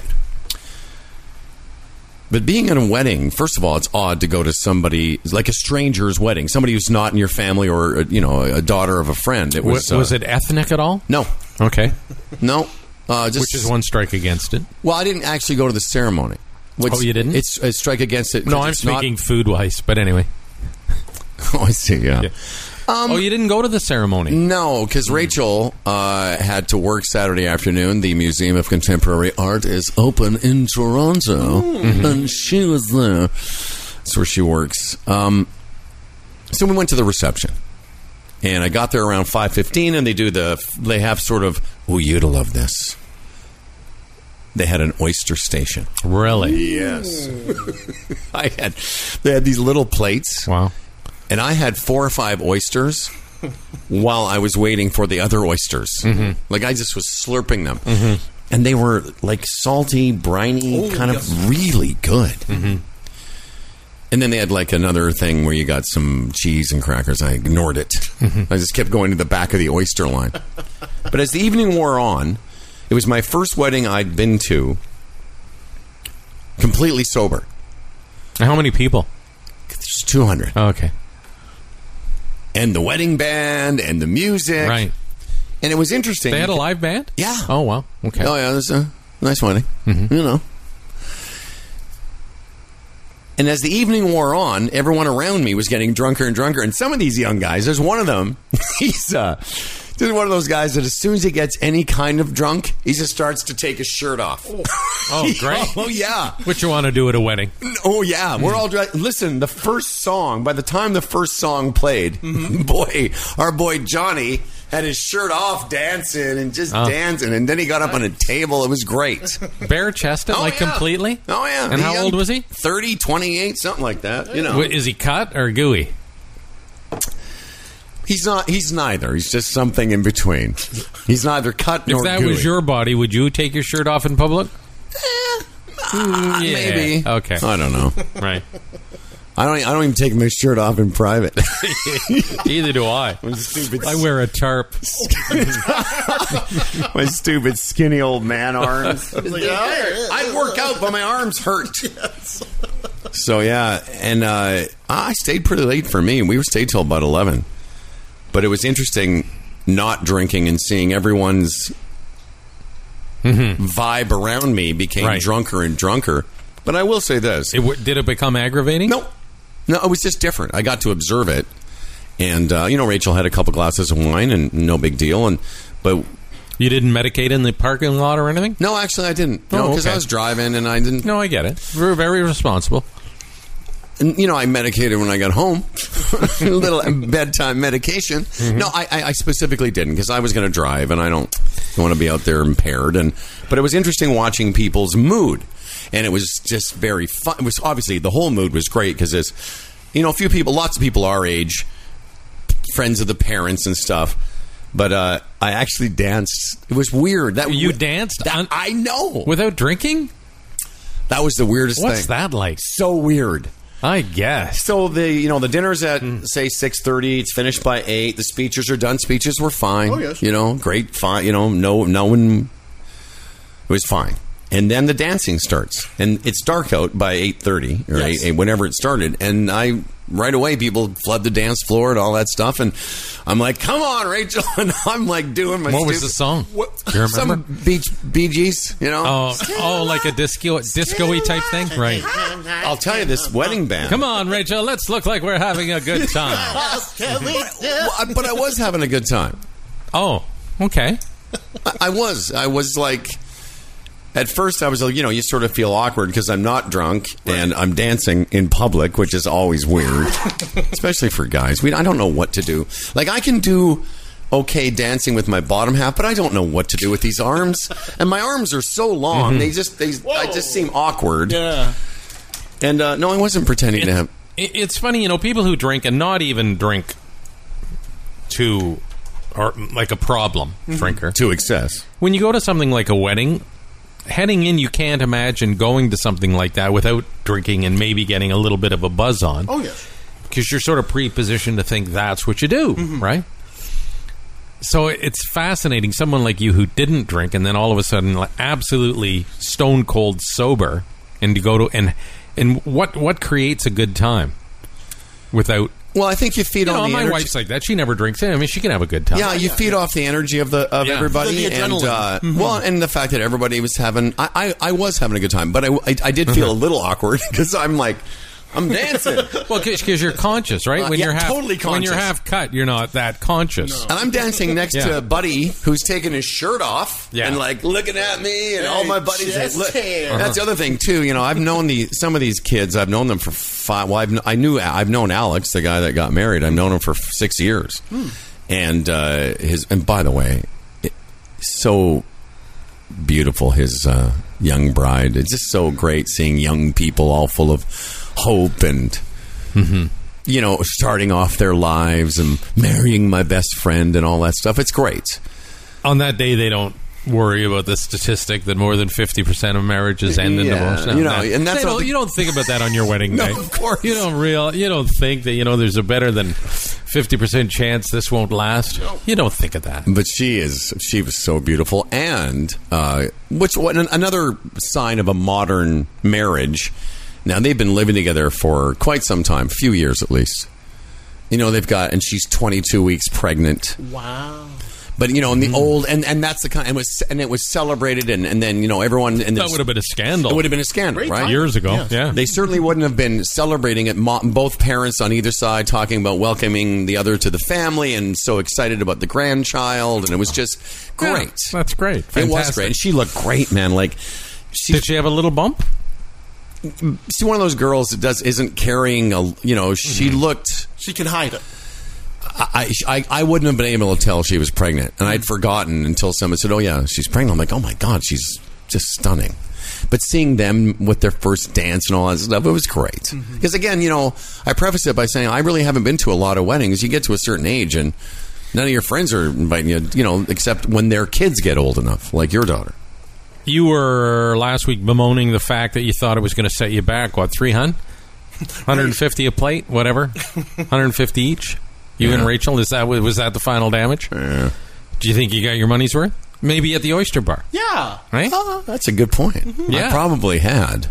But being at a wedding, first of all, it's odd to go to somebody like a stranger's wedding, somebody who's not in your family, or you know, a daughter of a friend. It was was, was uh, it ethnic at all? No, Okay. no. Uh, just, Which is one strike against it. Well, I didn't actually go to the ceremony. Which, Oh, you didn't? It's a strike against it. No, I'm it's not- speaking food-wise, but anyway. Oh, I see. Yeah. Yeah. oh, you didn't go to the ceremony? No, because Rachel uh, had to work Saturday afternoon. The Museum of Contemporary Art is open in Toronto, mm-hmm. and she was there. That's where she works. Um, so we went to the reception, and I got there around five fifteen, and they do the. They have sort of. Oh, you'd love this. They had an oyster station. Really? Yes. I had. They had these little plates. Wow. And I had four or five oysters while I was waiting for the other oysters. Mm-hmm. Like, I just was slurping them. Mm-hmm. And they were, like, salty, briny, oh, kind yes. of really good. Mm-hmm. And then they had like another thing where you got some cheese and crackers. I ignored it. Mm-hmm. I just kept going to the back of the oyster line. But as the evening wore on, it was my first wedding I'd been to completely sober. How many people? There's two hundred. Oh, okay. And the wedding band and the music. Right. And it was interesting. They had a live band? Yeah. Oh, wow. Okay. Oh, yeah. It was a nice wedding. Mm-hmm. You know. And as the evening wore on, everyone around me was getting drunker and drunker. And some of these young guys, there's one of them, he's uh, just one of those guys that as soon as he gets any kind of drunk, he just starts to take his shirt off. Oh, oh great. Oh, yeah. What you want to do at a wedding? Oh, yeah. We're all dry. Listen, the first song, by the time the first song played, mm-hmm. boy, our boy Johnny had his shirt off dancing and just oh. dancing. And then he got up on a table. It was great. Bare chested, oh, like yeah. completely? Oh, yeah. And the how young, old was he? thirty, twenty-eight, something like that. You know. Is he cut or gooey? He's not. He's neither. He's just something in between. He's neither cut nor If that gooey. was your body, would you take your shirt off in public? Eh, Mm, yeah. maybe. Okay. I don't know. Right. I don't. I don't even take my shirt off in private. Either do I. Stupid. I wear a tarp. My stupid skinny old man arms. I'd work out, but my arms hurt. So yeah, and uh, I stayed pretty late for me. We were stayed till about eleven, but it was interesting not drinking and seeing everyone's mm-hmm. vibe around me became right. drunker and drunker. But I will say this: it w- did it become aggravating? No, no, it was just different. I got to observe it, and uh, you know, Rachel had a couple glasses of wine, and no big deal. And but you didn't medicate in the parking lot or anything? No, actually, I didn't. No, oh, because okay. I was driving, and I didn't. No, I get it. We were very responsible. And, you know, I medicated when I got home. A little bedtime medication. Mm-hmm. No, I, I specifically didn't because I was going to drive, and I don't want to be out there impaired. And but it was interesting watching people's mood, and it was just very fun. It was obviously the whole mood was great because there's, you know, a few people, lots of people our age, friends of the parents and stuff. But uh, I actually danced. It was weird. That you w- danced? That, un- I know. Without drinking? That was the weirdest What's thing. that like? So weird. I guess. So the you know the dinner's at mm. say six thirty. It's finished by eight. The speeches are done. Speeches were fine. Oh yes. You know, great. Fine. You know, no, no one. It was fine. And then the dancing starts, and it's dark out by eight thirty or yes. eight, whenever it started. And I right away people flood the dance floor and all that stuff, and I'm like, "Come on, Rachel!" And I'm like doing my. What stupid, was the song? What, Do you remember? Some beach Bee Gees, you know. Oh, oh, like a disco, disco-y type thing, right? I'll tell you, this wedding band. Come on, Rachel, let's look like we're having a good time. Well, but I was having a good time. Oh, okay. I, I was. I was like. At first, I was like, you know, you sort of feel awkward because I'm not drunk and I'm dancing in public, which is always weird, especially for guys. We, I don't know what to do. Like, I can do okay dancing with my bottom half, but I don't know what to do with these arms. And my arms are so long; mm-hmm. they just they I just seem awkward. Yeah. And uh, no, I wasn't pretending it, to have. It's funny, you know, people who drink and not even drink to, or like a problem mm-hmm. drinker to excess. When you go to something like a wedding. Heading in, you can't imagine going to something like that without drinking and maybe getting a little bit of a buzz on. Oh, yes. Because you're sort of pre-positioned to think that's what you do, mm-hmm. right? So it's fascinating. Someone like you who didn't drink and then all of a sudden like, absolutely stone cold sober and to go to and and what what creates a good time without. Well, I think you feed you on know, the my energy. wife's like that. She never drinks. I mean, she can have a good time. Yeah, you feed off the energy of the of Yeah. everybody, The- the and adrenaline. uh, Mhm. well, and the fact that everybody was having. I, I, I was having a good time, but I, I, I did feel a little awkward because I'm like, I'm dancing, Well, because you're conscious, right? Uh, when yeah, you're half, totally When you're conscious. half cut, you're not that conscious. and I'm dancing next Yeah. to a buddy who's taking his shirt off Yeah. and like looking at me, and all my buddies. chest look- hair. That's the other thing too. You know, I've known the some of these kids. I've known them for five. Well, I've, kn- I knew I've known Alex, the guy that got married. I've known him for six years, Hmm. and uh, his. And by the way, it, so beautiful. His uh, young bride. It's just so great seeing young people all full of hope and. Mm-hmm. You know, starting off their lives and marrying my best friend and all that stuff. It's great. On that day, they don't worry about the statistic that more than fifty percent of marriages end in Yeah, divorce. No, you know, no. and that's They what don't- the- you don't think about that on your wedding No, day. of course. You don't real. You don't think that you know there's a better than fifty percent chance this won't last. You don't think of that. But she is, she was so beautiful. And, uh, which, what, another sign of a modern marriage. Now, they've been living together for quite some time, a few years at least. You know, they've got, and she's twenty-two weeks pregnant. Wow. But, you know, in the old, and, and that's the kind, and, it was, and it was celebrated, and, and then, you know, everyone. And That would have been a scandal. It would have been a scandal, Great right? time. years ago. Yes. Yeah. They certainly wouldn't have been celebrating it. Mo- both parents on either side talking about welcoming the other to the family and so excited about the grandchild. And it was just great. Yeah, that's great. It Fantastic. was great. And she looked great, man. Like, she's, Did she have a little bump? she's one of those girls that does isn't carrying a, you know, she looked. She can hide it. I, I, I wouldn't have been able to tell she was pregnant. And I'd forgotten until someone said, oh, yeah, she's pregnant. I'm like, oh, my God, she's just stunning. But seeing them with their first dance and all that stuff, it was great. Because, again, you know, I preface it by saying I really haven't been to a lot of weddings. You get to a certain age and none of your friends are inviting you, you know, except when their kids get old enough, like your daughter. You were last week bemoaning the fact that you thought it was going to set you back, what, three hundred? one hundred fifty a plate, whatever? one hundred fifty each? You Yeah. and Rachel, is that was that the final damage? Yeah. Do you think you got your money's worth? Maybe at the Oyster Bar, Yeah. right? Oh, that's a good point. Yeah. I probably had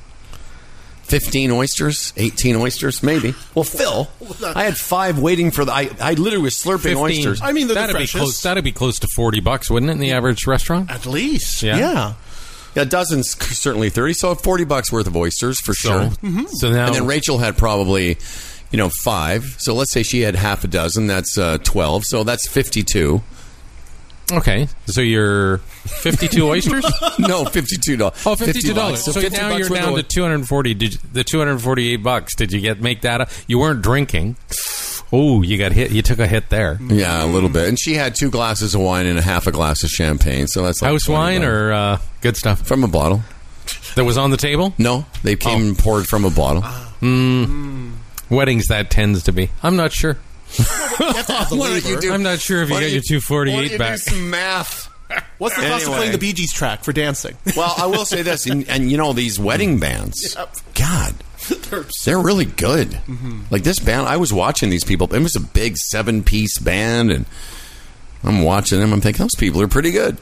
fifteen oysters, eighteen oysters, maybe. Well, Phil, I had five waiting for the. I, I literally was slurping fifteen. oysters. I mean, they're the that'd be freshest. close. That'd be close to forty bucks, wouldn't it, in the average restaurant? At least. Yeah. Yeah. Yeah, dozens, certainly thirty. So forty bucks worth of oysters for sure. So, so now, And then Rachel had probably, you know, five. So let's say she had half a dozen. That's uh, twelve. So that's fifty-two. okay, so you're fifty-two oysters. No, fifty-two dollars. Oh, fifty-two dollars. So So, fifty now bucks you're worth down of to two hundred forty. Did you, the two hundred forty-eight bucks? Did you get make that up? You weren't drinking. Oh, you got hit. You took a hit there. Yeah, a little bit. And she had two glasses of wine and a half a glass of champagne. So that's like House twenty wine bucks. or uh, good stuff From a bottle. that was on the table. No, they came and poured from a bottle. Weddings, that tends to be. I'm not sure. You have to have the Why don't labor. you do- I'm not sure if you Why got don't your two forty-eight why don't you back. do some math. What's the cost of Anyway. playing the Bee Gees track for dancing? Well, I will say this, and, and you know these wedding bands. Yep. God, They're they're really good. Like this band, I was watching these people. It was a big seven-piece band, and I'm watching them. I'm thinking those people are pretty good.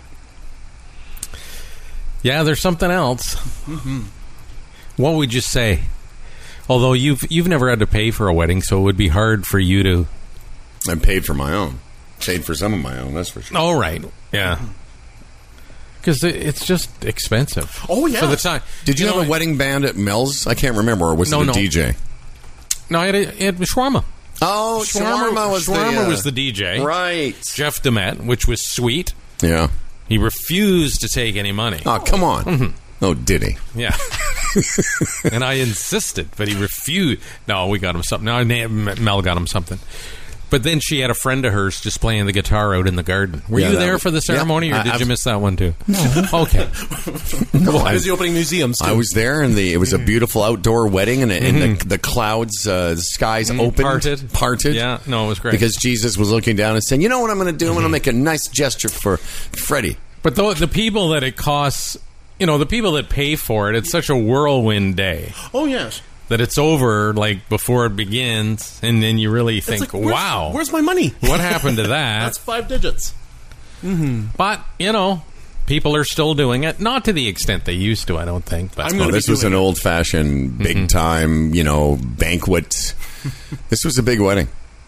Yeah, there's something else. What would you say? Although you've you've never had to pay for a wedding, so it would be hard for you to. I paid for my own. Paid for some of my own. That's for sure. Oh, right. Yeah. Because it's just expensive. Oh, yeah. For the time. Did you, know, have a wedding band at Mel's? I can't remember. Or was No, it a no. D J? No, it, it was Shawarma. Oh, Shawarma was Shawarma the uh, was the D J. right. Jeff Demet, which was sweet. Yeah. He refused to take any money. Oh, come on. Oh, did he? Yeah. And I insisted, but he refused. No, we got him something. No, Mel got him something. But then she had a friend of hers just playing the guitar out in the garden. Were Yeah, you that there was- for the ceremony, yeah, or I- did I've- you miss that one too? No. Okay. No, I I, was the opening museums. Too. I was there, and the it was a beautiful outdoor wedding, and, and the, the clouds, uh, the skies opened, Parted. parted. Yeah, no, it was great. Because Jesus was looking down and saying, "You know what I'm going to do? I'm going to make a nice gesture for Freddie." But the, the people that it costs, you know, the people that pay for it, it's such a whirlwind day Oh yes. that it's over like before it begins, and then you really It's think, like, where's, wow, where's my money? what happened to that? That's five digits. But, you know, people are still doing it. Not to the extent they used to, I don't think. But I'm Oh, gonna be this was doing an it. old-fashioned, big-time, you know, banquet. This was a big wedding.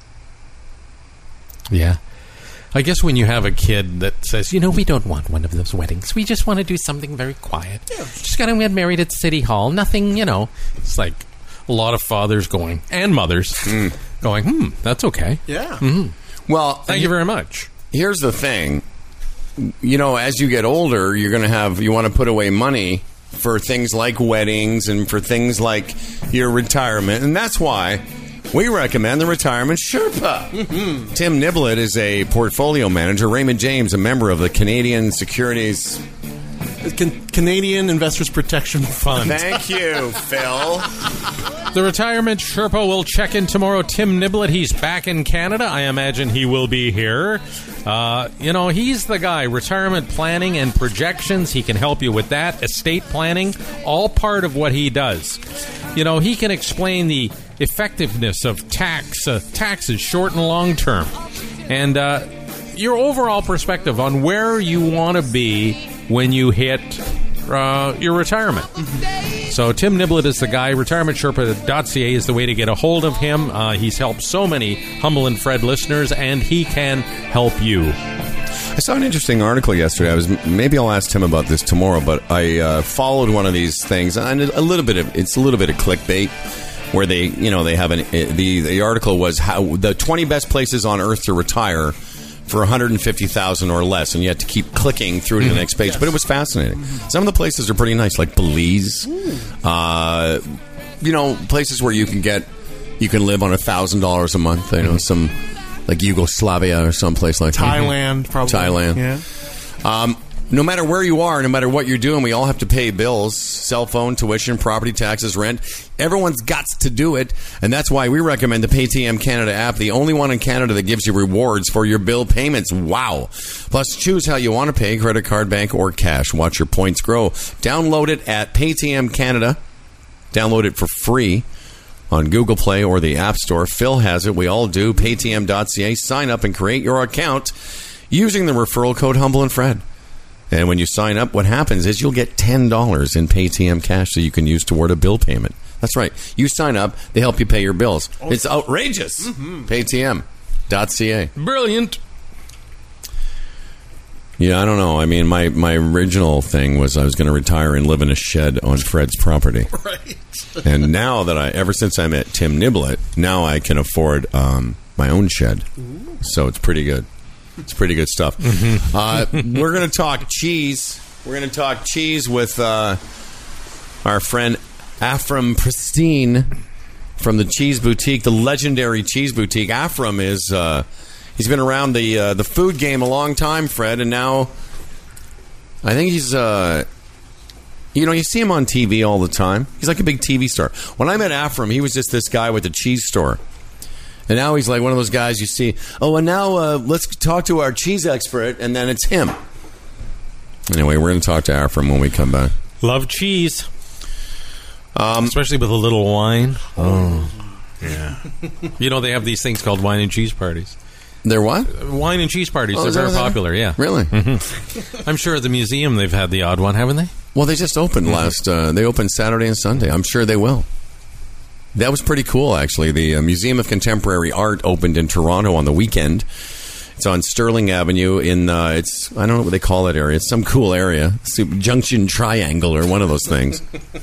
yeah. I guess when you have a kid that says, you know, we don't want one of those weddings. We just want to do something very quiet. Just got to get married at City Hall. Nothing, you know. It's like a lot of fathers going, and mothers going, hmm, that's okay. Yeah. Well, Thank you very much. here's the thing. You know, as you get older, you're going to have, you want to put away money for things like weddings and for things like your retirement. And that's why we recommend the Retirement Sherpa. Tim Niblett is a portfolio manager. Raymond James, a member of the Canadian Securities Can- Canadian Investors Protection Fund. Thank you, Phil. The retirement Sherpa will check in tomorrow. Tim Niblett, he's back in Canada. I imagine he will be here. Uh, you know, he's the guy. Retirement planning and projections. He can help you with that. Estate planning, all part of what he does. You know, he can explain the effectiveness of tax uh, taxes, short and long term, and uh, your overall perspective on where you want to be when you hit uh, your retirement. So Tim Niblett is the guy. retirement sherpa dot c a is the way to get a hold of him. Uh, he's helped so many Humble and Fred listeners, and he can help you. I saw an interesting article yesterday. I was maybe I'll ask Tim about this tomorrow, but I uh, followed one of these things, and a little bit of it's a little bit of clickbait, where they you know they have an the the article was how the twenty best places on earth to retire for one hundred fifty thousand dollars or less, and you had to keep clicking through to the next page. Yes. But it was fascinating. Mm-hmm. Some of the places are pretty nice, like Belize. Uh, you know, places where you can get, you can live on one thousand dollars a month. You know, mm-hmm. some, like Yugoslavia or someplace like Thailand, that. probably. Thailand. Yeah. Um, no matter where you are, no matter what you're doing, we all have to pay bills, cell phone, tuition, property taxes, rent. Everyone's got to do it, and that's why we recommend the Paytm Canada app, the only one in Canada that gives you rewards for your bill payments. Wow. Plus, choose how you want to pay, credit card, bank, or cash. Watch your points grow. Download it at Paytm Canada. Download it for free on Google Play or the App Store. Phil has it. We all do. Paytm dot c a. Sign up and create your account using the referral code Humble and Fred. And when you sign up, what happens is you'll get ten dollars in Paytm cash that you can use toward a bill payment. That's right. You sign up, they help you pay your bills. Oh. It's outrageous. Mm-hmm. Paytm dot c a. Brilliant. Yeah, I don't know. I mean, my, my original thing was I was going to retire and live in a shed on Fred's property. Right. And now that I, ever since I met Tim Niblett, now I can afford um, my own shed. Ooh. So it's pretty good. It's pretty good stuff. Mm-hmm. Uh, we're going to talk cheese. We're going to talk cheese with uh, our friend Afram Pristine from the Cheese Boutique, the legendary Cheese Boutique. Afram is uh, he's been around the uh, the food game a long time, Fred, and now I think he's uh, you know you see him on T V all the time. He's like a big T V star. When I met Afram, he was just this guy with a cheese store. And now he's like one of those guys you see, oh, and now uh, let's talk to our cheese expert, and then it's him. Anyway, we're going to talk to Afram when we come back. Love cheese. Um, Especially with a little wine. Oh. Yeah. You know, they have these things called wine and cheese parties. They're what? Wine and cheese parties. Oh, They're very popular, yeah. Really? Mm-hmm. I'm sure at the museum they've had the odd one, haven't they? Well, they just opened last, uh, they opened Saturday and Sunday. I'm sure they will. That was pretty cool, actually. The uh, Museum of Contemporary Art opened in Toronto on the weekend. It's on Sterling Avenue in, uh, it's, I don't know what they call that area. It's some cool area. Junction Triangle or one of those things.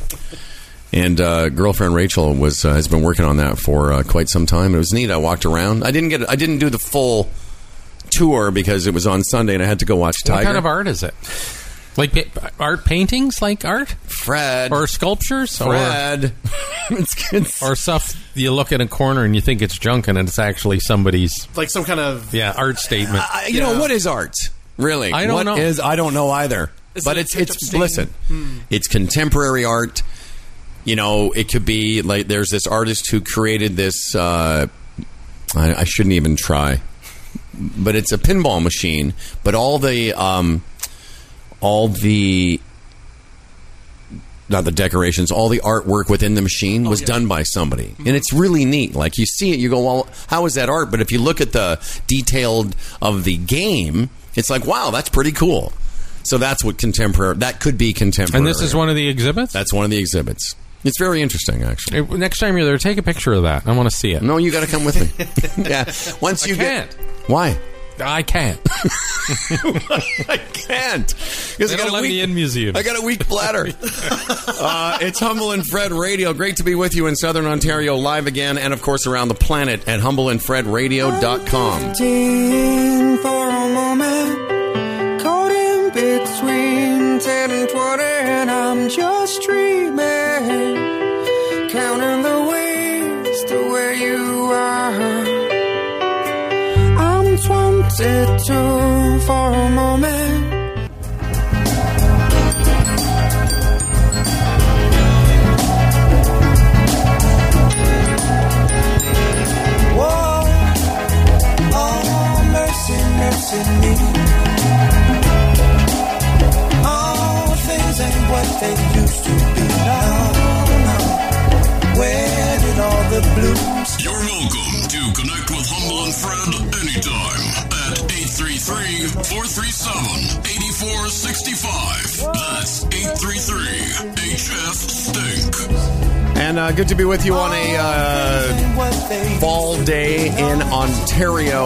And uh, girlfriend Rachel was uh, has been working on that for uh, quite some time. It was neat. I walked around. I didn't get. I didn't do the full tour because it was on Sunday and I had to go watch Tiger. What kind of art is it? Like pa- art paintings, like art, Fred, or sculptures, Fred, or, it's, it's, or stuff you look in a corner and you think it's junk and it's actually somebody's like some kind of yeah art statement. Uh, you yeah. know what is art? Really, I don't what know. Is I don't know either. Is but it it's it's interesting? listen, hmm. It's contemporary art. You know, it could be like there's this artist who created this. Uh, I, I shouldn't even try, but it's a pinball machine. But all the um, all the not the decorations, all the artwork within the machine was oh, yeah. done by somebody, mm-hmm. and it's really neat. Like you see it, you go, "Well, how is that art?" But if you look at the detailed of the game, it's like, "Wow, that's pretty cool." So that's what contemporary. That could be contemporary. And this is one of the exhibits. That's one of the exhibits. It's very interesting, actually. Hey, next time you're there, take a picture of that. I want to see it. No, you got to come with me. Yeah, once you I can't. get. Why? I can't. I can't. They I got don't a let weak, me in museums. I got a weak bladder. uh, it's Humble and Fred Radio. Great to be with you in Southern Ontario live again, and of course around the planet at humble and fred radio dot com. For a moment, caught in between ten and twenty, and I'm just dreaming, counting the ways to where you are. I'm twenty-two for a moment. what they used to be now. now. Where did all the blues? You're welcome to connect with Humble and Fred anytime at eight three three, four three seven, eight four six five. That's eight three three H S Stink. And uh, good to be with you on a uh, fall day in Ontario.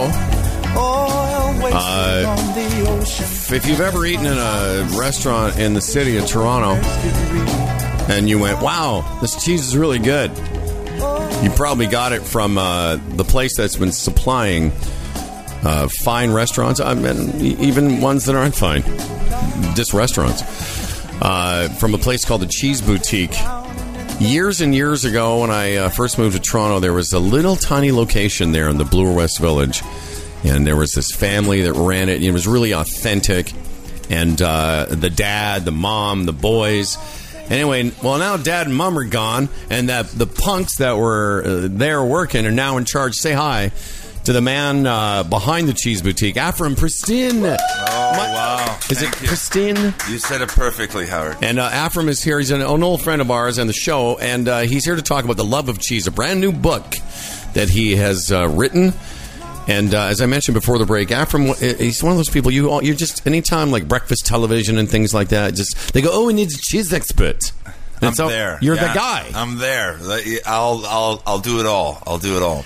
Uh, if you've ever eaten in a restaurant in the city of Toronto and you went, wow, this cheese is really good, you probably got it from uh, the place that's been supplying uh, fine restaurants, I mean, even ones that aren't fine, just restaurants, uh, from a place called the Cheese Boutique. Years and years ago, when I uh, first moved to Toronto, there was a little tiny location there in the Bloor West Village, and there was this family that ran it, and it was really authentic, and uh, the dad, the mom, the boys. Anyway, well, now dad and mom are gone, and that the punks that were uh, there working are now in charge. Say hi to the man uh, behind the Cheese Boutique, Afram Pristine. Oh, My, wow. Is Thank it you. Pristine? You said it perfectly, Howard. And uh, Afram is here. He's an, an old friend of ours on the show, and uh, he's here to talk about The Love of Cheese, a brand new book that he has uh, written. And uh, as I mentioned before the break, Afram, he's one of those people, you all, you're just, anytime like breakfast television and things like that, just they go, oh, we need a cheese expert. And I'm so there. You're Yeah, the guy. I'm there. I'll, I'll, I'll do it all. I'll do it all.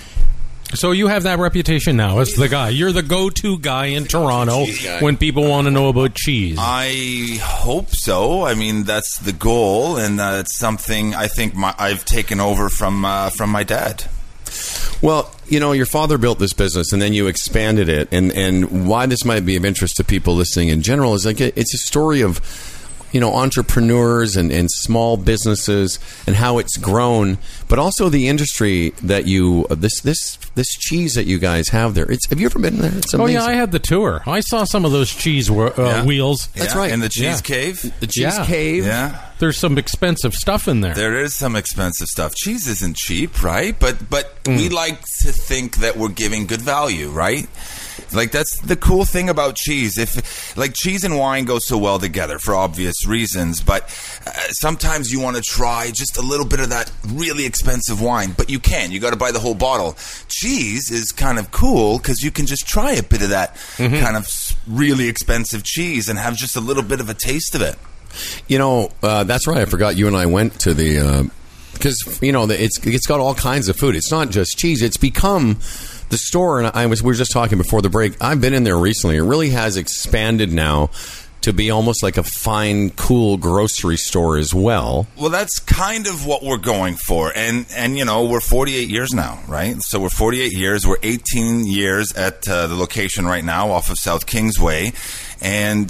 So you have that reputation now as the guy. You're the go-to guy in Toronto guy. when people want to know about cheese. I hope so. I mean, that's the goal, and uh, it's something I think my, I've taken over from uh, from my dad. Well, you know, your father built this business, and then you expanded it. And, and why this might be of interest to people listening in general is like it's a story of, you know, entrepreneurs and, and small businesses and how it's grown, but also the industry that you this this this cheese that you guys have there. It's have you ever been there? It's oh amazing. yeah, I had the tour. I saw some of those cheese uh, Yeah. wheels. That's Yeah, right. In the cheese Yeah. cave. The cheese Yeah. cave. Yeah. There's some expensive stuff in there. There is some expensive stuff. Cheese isn't cheap, right? But but Mm. we like to think that we're giving good value, right? Like that's the cool thing about cheese. If like cheese and wine go so well together for obvious reasons, but uh, sometimes you want to try just a little bit of that really expensive wine, but you can. You got to buy the whole bottle. Cheese is kind of cool because you can just try a bit of that Mm-hmm. kind of s- really expensive cheese and have just a little bit of a taste of it. You know, uh, that's right. I forgot you and I went to the because you know the, it's it's got all kinds of food. It's not just cheese. It's become the store, and I was we were just talking before the break. I've been in there recently. It really has expanded now to be almost like a fine, cool grocery store as well. Well, that's kind of what we're going for. And, and you know, we're forty-eight years now, right? So we're forty-eight years. We're eighteen years at uh, the location right now off of South Kingsway. And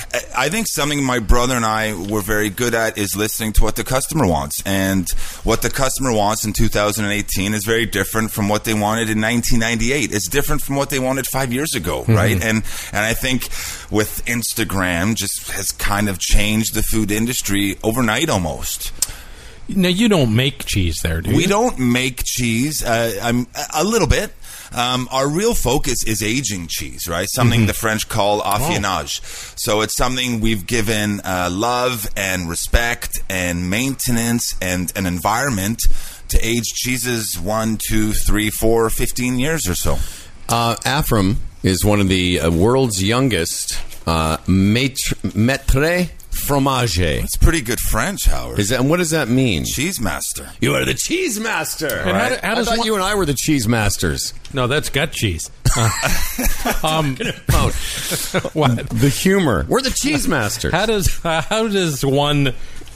I think something my brother and I were very good at is listening to what the customer wants. And what the customer wants in two thousand eighteen is very different from what they wanted in nineteen ninety-eight. It's different from what they wanted five years ago, mm-hmm. right? And and I think with Instagram just has kind of changed the food industry overnight almost. Now, you don't make cheese there, do you? We don't make cheese. Uh, I'm a little bit. Um, our real focus is aging cheese, right? Something Mm-hmm. the French call affinage. Oh. So it's something we've given uh, love and respect and maintenance and an environment to age cheeses one, two, three, four, fifteen years or so. Uh, Afram is one of the uh, world's youngest uh, maître, maître fromage. It's pretty good French, Howard. Is that, and what does that mean? Cheese master. You are the cheese master. And how do- how I does thought one- you and I were the cheese masters. No, that's gut cheese. Uh, um, what? The humor. We're the cheese masters. How does uh, how does one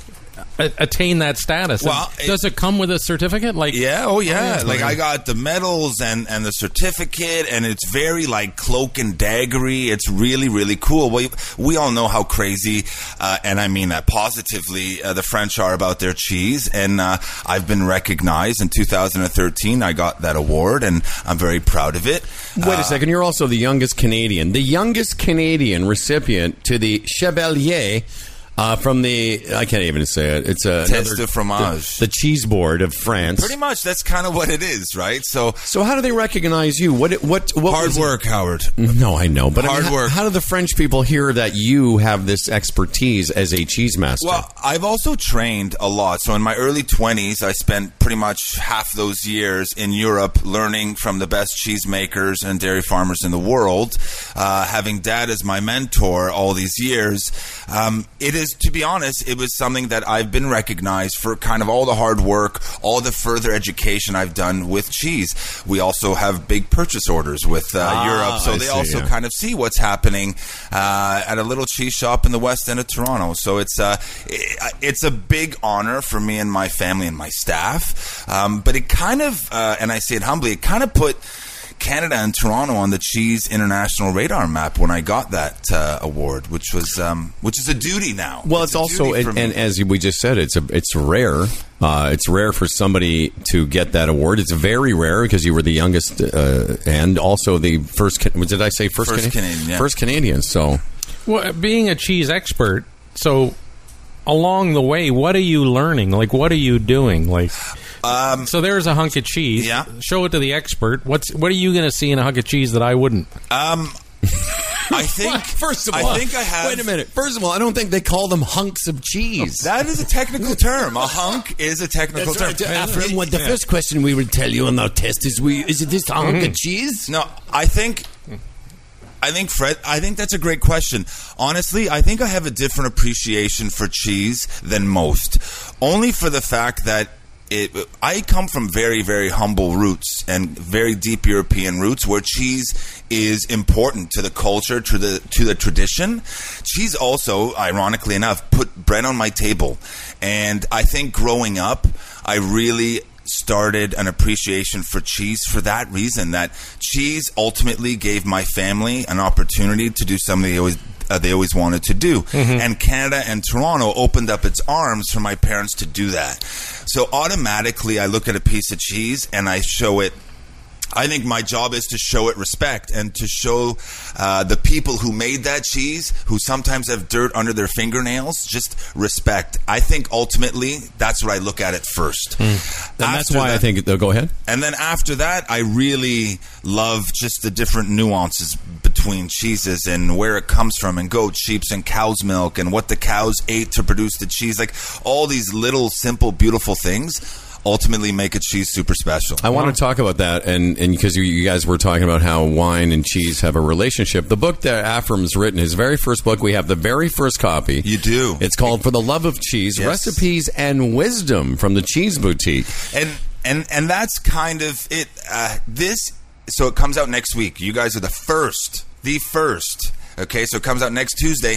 a- attain that status? Well, And does it come with a certificate? Like Yeah, oh yeah. Oh, yeah. Like I got the medals and, and the certificate, and it's very like cloak and daggery. It's really, really cool. We, we all know how crazy, uh, and I mean that positively, uh, the French are about their cheese. And uh, I've been recognized in two thousand thirteen. I got that award, and I'm very proud of it. Wait Uh, a second. You're also the youngest Canadian. The youngest Canadian recipient to the Chevalier Uh, from the, I can't even say it. It's a Test another- de fromage. The, the cheese board of France. Pretty much, that's kind of what it is, right? So So how do they recognize you? What? What? what hard was it- work, Howard. No, I know, but I Hard mean, how- work. How do the French people hear that you have this expertise as a cheese master? Well, I've also trained a lot. So in my early twenties, I spent pretty much half those years in Europe learning from the best cheesemakers and dairy farmers in the world. Uh, having Dad as my mentor all these years, um, it is, to be honest, it was something that I've been recognized for kind of all the hard work, all the further education I've done with cheese. We also have big purchase orders with uh, Ah, Europe, so I they see, also yeah. kind of see what's happening uh, at a little cheese shop in the west end of Toronto. So it's uh, it, it's a big honor for me and my family and my staff. Um, but it kind of, uh, and I say it humbly, it kind of put Canada and Toronto on the cheese international radar map when I got that uh, award, which was um, which is a duty now. Well, it's, a also, duty for and, me. and as we just said, it's a, it's rare. Uh, it's rare for somebody to get that award. It's very rare because you were the youngest uh, and also the first. Can- Did I say first? First Cana- Canadian, yeah. First Canadian. So, Well, being a cheese expert, so along the way, what are you learning? Like, what are you doing? Like, Um, so there's a hunk of cheese. Yeah. Show it to the expert. What's what are you going to see in a hunk of cheese that I wouldn't? um, I think first of I all, think I have. Wait a minute. First of all, I don't think they call them hunks of cheese. That is a technical term. A hunk is a technical term. After what the first question we would tell you on our test is, we is it this hunk of cheese? No, I think, I think Fred, I think that's a great question. Honestly, I think I have a different appreciation for cheese than most, only for the fact that it. I come from very, very humble roots and very deep European roots, where cheese is important to the culture, to the to the tradition. Cheese also, ironically enough, put bread on my table, and I think growing up, I really started an appreciation for cheese for that reason, that cheese ultimately gave my family an opportunity to do something they always uh, they always wanted to do. And Canada and Toronto opened up its arms for my parents to do that. So automatically I look at a piece of cheese and I show it. I think my job is to show it respect and to show uh, the people who made that cheese, who sometimes have dirt under their fingernails, just respect. I think ultimately that's what I look at it first. And that's why I think they'll go ahead. And then after that, I really love just the different nuances between cheeses and where it comes from, and goat, sheep's, and cow's milk, and what the cows ate to produce the cheese. Like all these little, simple, beautiful things ultimately make a cheese super special. I want to talk about that, and and because you, you guys were talking about how wine and cheese have a relationship. The book that Afram's written, his very first book, we have the very first copy. You do. It's called For the Love of Cheese, Yes. Recipes and Wisdom from the Cheese Boutique. And and and that's kind of it. Uh, this so it comes out next week. You guys are the first, the first. Okay, so it comes out next Tuesday,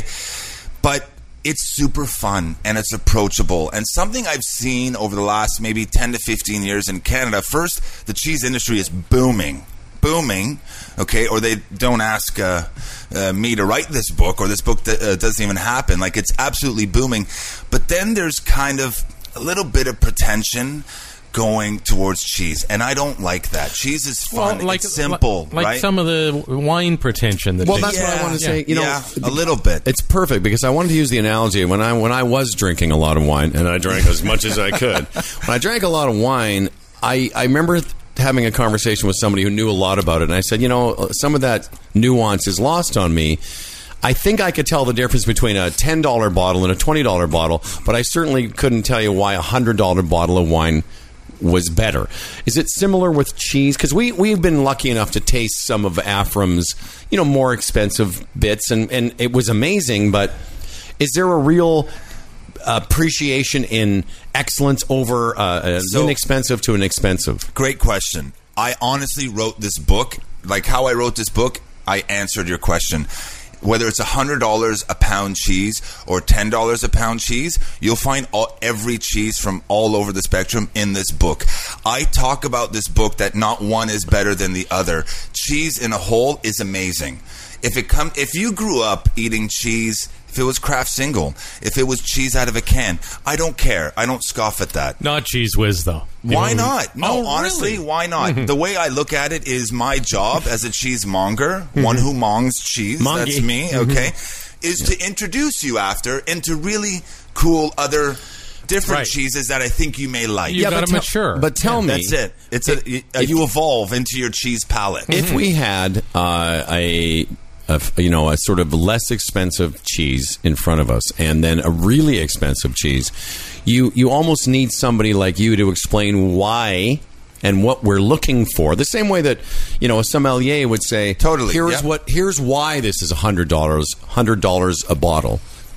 but it's super fun and it's approachable, and something I've seen over the last maybe ten to fifteen years in Canada. First, the cheese industry is booming. Booming, okay, or they don't ask uh, uh, me to write this book, or this book that, uh, doesn't even happen. Like, it's absolutely booming. But then there's kind of a little bit of pretension going towards cheese, and I don't like that. Cheese is fun, Well, like it's simple, like right? some of the wine pretension. That Well, they- that's what I want to say. You know, yeah, a little bit. It's perfect because I wanted to use the analogy when I when I was drinking a lot of wine, and I drank as much as I could. When I drank a lot of wine, I I remember th- having a conversation with somebody who knew a lot about it, and I said, you know, some of that nuance is lost on me. I think I could tell the difference between a ten dollar bottle and a twenty dollar bottle, but I certainly couldn't tell you why a one hundred dollar bottle of wine was better. Is it similar with cheese? Because we, we've been lucky enough to taste some of Afram's, you know, more expensive bits, and, and it was amazing, but is there a real appreciation in excellence over uh, an So- inexpensive to an expensive? Great question. I honestly wrote this book. Like how I wrote this book, I answered your question. Whether it's one hundred dollars a pound cheese or ten dollars a pound cheese, you'll find all, every cheese from all over the spectrum in this book. I talk about this book that not one is better than the other. Cheese in a whole is amazing. If it come, if you grew up eating cheese, if it was Kraft Single, if it was cheese out of a can, I don't care. I don't scoff at that. not Cheese Whiz though. You Why know, not? No, Oh, honestly, really? why not? The way I look at it is my job as a cheesemonger, one who mongs cheese, Mongy. that's me, okay, is yeah. to introduce you after into really cool other different right. cheeses that I think you may like. You yeah, got to mature. But tell yeah, me, that's it. It's if, a, a, you evolve into your cheese palate. If mm-hmm. we had uh, a, a, you know, a sort of less expensive cheese in front of us, and then a really expensive cheese, you you almost need somebody like you to explain why and what we're looking for. The same way that, you know, a sommelier would say, totally. Here's yep. what. Here's why this is a hundred dollars, hundred dollars a bottle.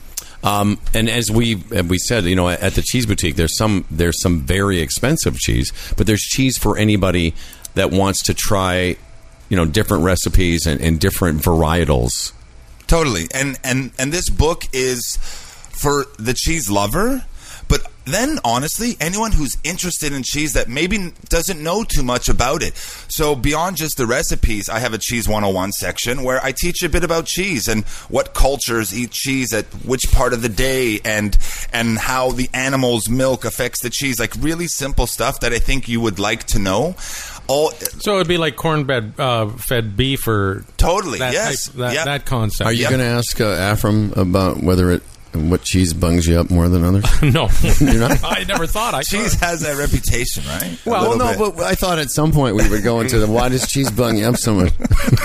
Um, and as we as we said, you know, at the cheese boutique, there's some there's some very expensive cheese, but there's cheese for anybody that wants to try, you know, different recipes and, and different varietals. Totally, and and and this book is for the cheese lover. But then, honestly, anyone who's interested in cheese that maybe doesn't know too much about it. So beyond just the recipes, I have a Cheese one oh one section where I teach a bit about cheese and what cultures eat cheese at which part of the day, and and how the animal's milk affects the cheese. Like really simple stuff that I think you would like to know. All, so it would be like corn-fed uh, fed beef or totally, that yes, type, that, yep. that concept. Are you yep. going to ask uh, Afram about whether it what cheese bungs you up more than others? No. You're not? I never thought I Cheese could. has that reputation, right? Well, no, bit. But I thought at some point we would go into the why does cheese bung you up so much?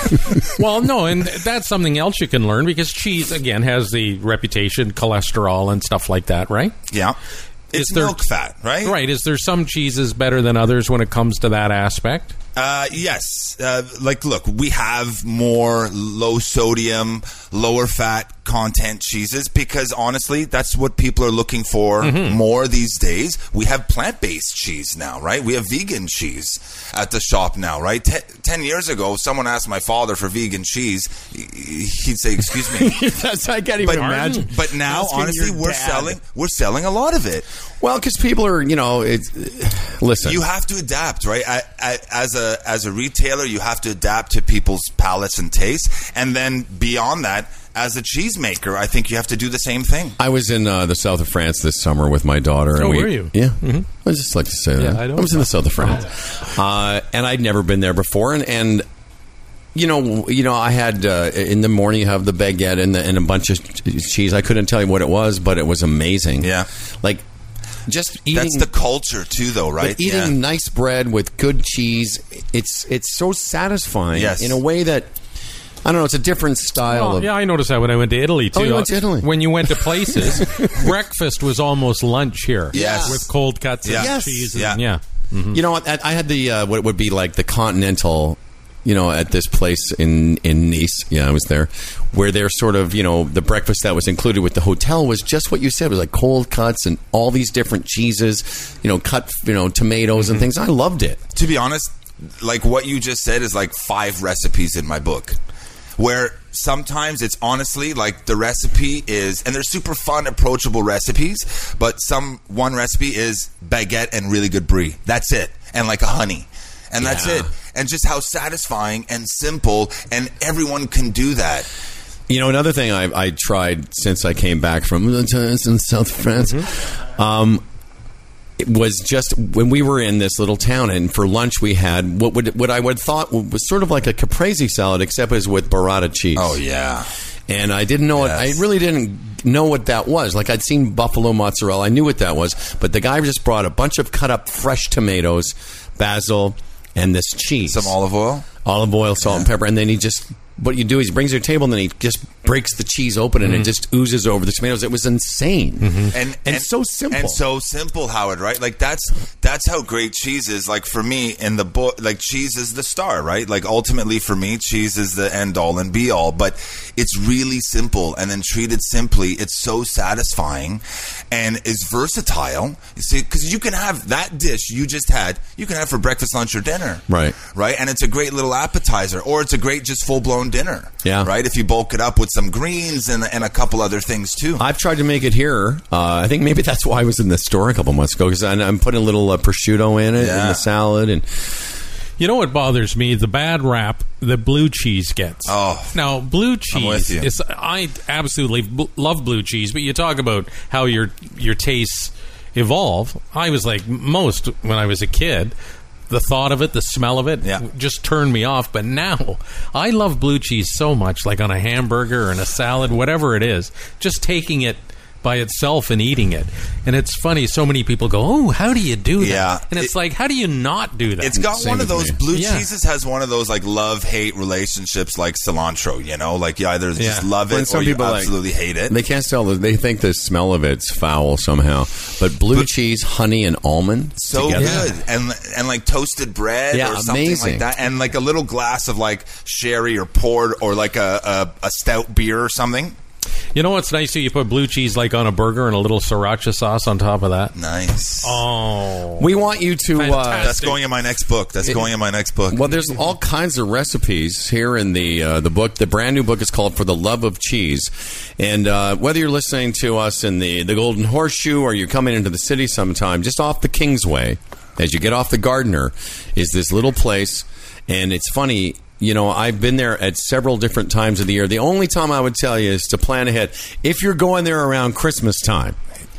Well, no, and that's something else you can learn because cheese, again, has the reputation, cholesterol and stuff like that, right? Yeah. It's there, milk fat, right? Right. Is there some cheeses better than others when it comes to that aspect? Uh, yes. Uh, like, look, we have more low sodium, lower fat content cheeses because, honestly, that's what people are looking for mm-hmm. more these days. We have plant-based cheese now, right? We have vegan cheese at the shop now, right? Ten, ten years ago, someone asked my father for vegan cheese. He'd say, excuse me. That's, I can't even but, imagine. But now, honestly, we're dad. selling we're selling a lot of it. Well, because people are, you know, it's, listen. You have to adapt, right? I, I, as a as a retailer, you have to adapt to people's palates and tastes. And then beyond that, as a cheesemaker, I think you have to do the same thing. I was in uh, the south of France this summer with my daughter. And oh, we, were you? Yeah. Mm-hmm. I just like to say that. Yeah, I, don't I was in the south of France. Uh, and I'd never been there before. And, and you know, you know, I had, uh, in the morning, you have the baguette and, the, and a bunch of cheese. I couldn't tell you what it was, but it was amazing. Yeah. Like, just eating, that's the culture too, though, right? But eating yeah. nice bread with good cheese, it's it's so satisfying. Yes. In a way that I don't know. It's a different style. Well, of, yeah, I noticed that when I went to Italy too. Oh, you went to Italy? When you went to places, breakfast was almost lunch here. Yes. With cold cuts yeah. and yes. cheese. Yeah, and, yeah. Mm-hmm. You know what? I, I had the uh, what would be like the continental. You know, at this place in, in Nice, yeah, I was there, where they're sort of, you know, the breakfast that was included with the hotel was just what you said. It was like cold cuts and all these different cheeses, you know, cut, you know, tomatoes mm-hmm. and things. I loved it. To be honest, like what you just said is like five recipes in my book, where sometimes it's honestly like the recipe is, and they're super fun, approachable recipes, but some one recipe is baguette and really good brie. That's it. And like a honey. And that's yeah. it. And just how satisfying and simple, and everyone can do that. You know, another thing I, I tried since I came back from in South France mm-hmm. um, it was just when we were in this little town, and for lunch we had what would what I would thought was sort of like a caprese salad, except it was with burrata cheese. Oh yeah. And I didn't know yes. it. I really didn't know what that was. Like I'd seen buffalo mozzarella, I knew what that was, but the guy just brought a bunch of cut up fresh tomatoes, basil, and this cheese. Some olive oil? Olive oil, salt, yeah. and pepper. And then he just, what you do is he brings your table and then he just breaks the cheese open and mm-hmm. it just oozes over the tomatoes. It was insane. Mm-hmm. And, and, and so simple. And so simple, Howard, right? Like that's that's how great cheese is. Like for me, in the book, like cheese is the star, right? Like ultimately for me, cheese is the end all and be all. But it's really simple, and then treated simply, it's so satisfying and is versatile. You see, because you can have that dish you just had, you can have for breakfast, lunch, or dinner. Right. Right? And it's a great little appetizer, or it's a great just full-blown dinner. Yeah. Right? If you bulk it up with some greens and, and a couple other things too. I've tried to make it here. Uh, I think maybe that's why I was in the store a couple months ago, because I'm putting a little uh, prosciutto in it, yeah. in the salad. And you know what bothers me? The bad rap that blue cheese gets. Oh. Now, blue cheese I'm with you. is, I absolutely b- love blue cheese, but you talk about how your your tastes evolve. I was like most when I was a kid. the thought of it, the smell of it, Yeah. just turned me off. But now, I love blue cheese so much, like on a hamburger or in a salad, whatever it is, just taking it by itself and eating it. And it's funny, so many people go, oh, how do you do that? Yeah. And it's It- like, how do you not do that? It's got Same one of with those me. blue Yeah. cheeses has one of those like love hate relationships like cilantro. You know, like you either just Yeah. love When it some or you people, like, absolutely hate it. They can't tell. They think the smell of it's foul somehow. But blue But- cheese, honey, and almond So together. good, and and like toasted bread Yeah, or something amazing. like that, and like a little glass of like sherry or port or like a, a, a stout beer or something. You know what's nice? You put blue cheese like on a burger and a little sriracha sauce on top of that. Nice. Oh. We want you to. Uh, Fantastic. That's going in my next book. That's going in my next book. well, there's all kinds of recipes here in the uh, the book. The brand new book is called "For the Love of Cheese," and uh, whether you're listening to us in the the Golden Horseshoe or you're coming into the city sometime, just off the Kingsway, as you get off the Gardner, is this little place, and it's funny. You know, I've been there at several different times of the year. The only time I would tell you is to plan ahead. If you're going there around Christmas time,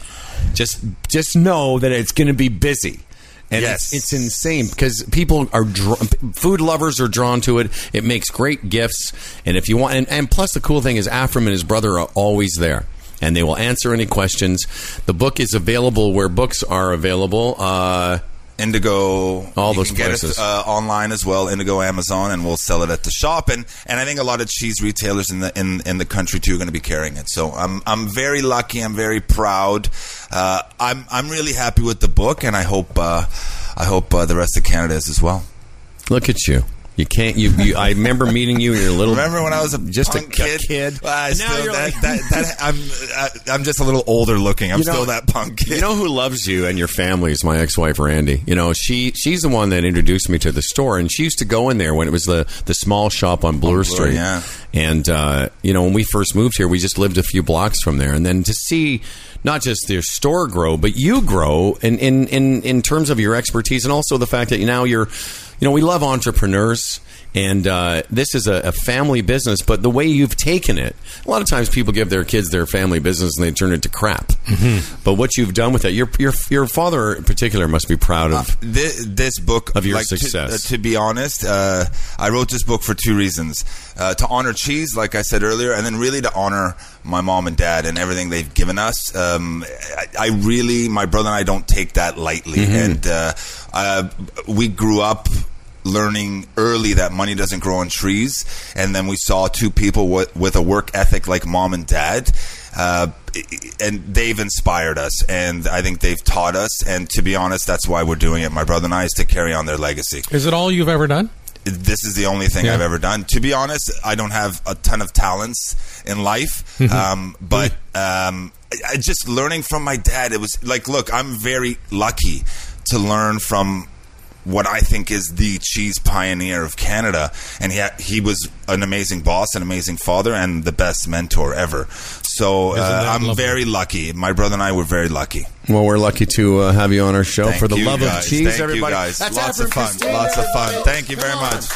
just just know that it's going to be busy. And Yes. it's, it's insane because people are dr- food lovers are drawn to it. It makes great gifts, and if you want, and, and plus the cool thing is Afram and his brother are always there, and they will answer any questions. The book is available where books are available. Uh, Indigo, All you those can get places. it uh, online as well. Indigo, Amazon, and we'll sell it at the shop. And and I think a lot of cheese retailers in the in, in the country too are going to be carrying it. So I'm I'm very lucky. I'm very proud. Uh, I'm I'm really happy with the book, and I hope uh, I hope uh, the rest of Canada is as well. look at you. You can't. You, you. I remember meeting you. You're a little. Remember when I was a just punk a, a kid? kid. Well, I And still, now you're that, like- that, that, I'm I, I'm just a little older looking. I'm You know- still that punk kid. You know who loves you and your family is my ex-wife Randy. You know she she's the one that introduced me to the store, and she used to go in there when it was the the small shop on Bloor Bloor, Street. yeah. And uh, you know when we first moved here, we just lived a few blocks from there, and then to see not just their store grow, but you grow in in in, in terms of your expertise, and also the fact that now you're, you know, we love entrepreneurs. And uh, this is a, a family business, but the way you've taken it, a lot of times people give their kids their family business and they turn it to crap. Mm-hmm. But what you've done with it, your your your father in particular must be proud of. this, this book Of your like, to- success. To, to be honest, uh, I wrote this book for two reasons: uh, to honor cheese, like I said earlier, and then really to honor my mom and dad and everything they've given us. Um, I, I really, my brother and I don't take that lightly, Mm-hmm. and uh, uh, we grew up learning early that money doesn't grow on trees, and then we saw two people with, with a work ethic like mom and dad, uh, and they've inspired us, and I think they've taught us, and to be honest, that's why we're doing it, my brother and I, is to carry on their legacy. Is it all you've ever done? This is the only thing Yeah. I've ever done. To be honest, I don't have a ton of talents in life, um, but um, I, I just learning from my dad, it was like, look, I'm very lucky to learn from what I think is the cheese pioneer of Canada, and he ha- he was an amazing boss, an amazing father, and the best mentor ever. So uh, that I'm lovely? very lucky. My brother and I were very lucky. Well, we're lucky to uh, have you on our show. Thank For the you, love guys. of cheese, Thank everybody. you guys. That's Lots Afram of fun. Christina, Lots of fun. everybody. Thank you very Come on. much.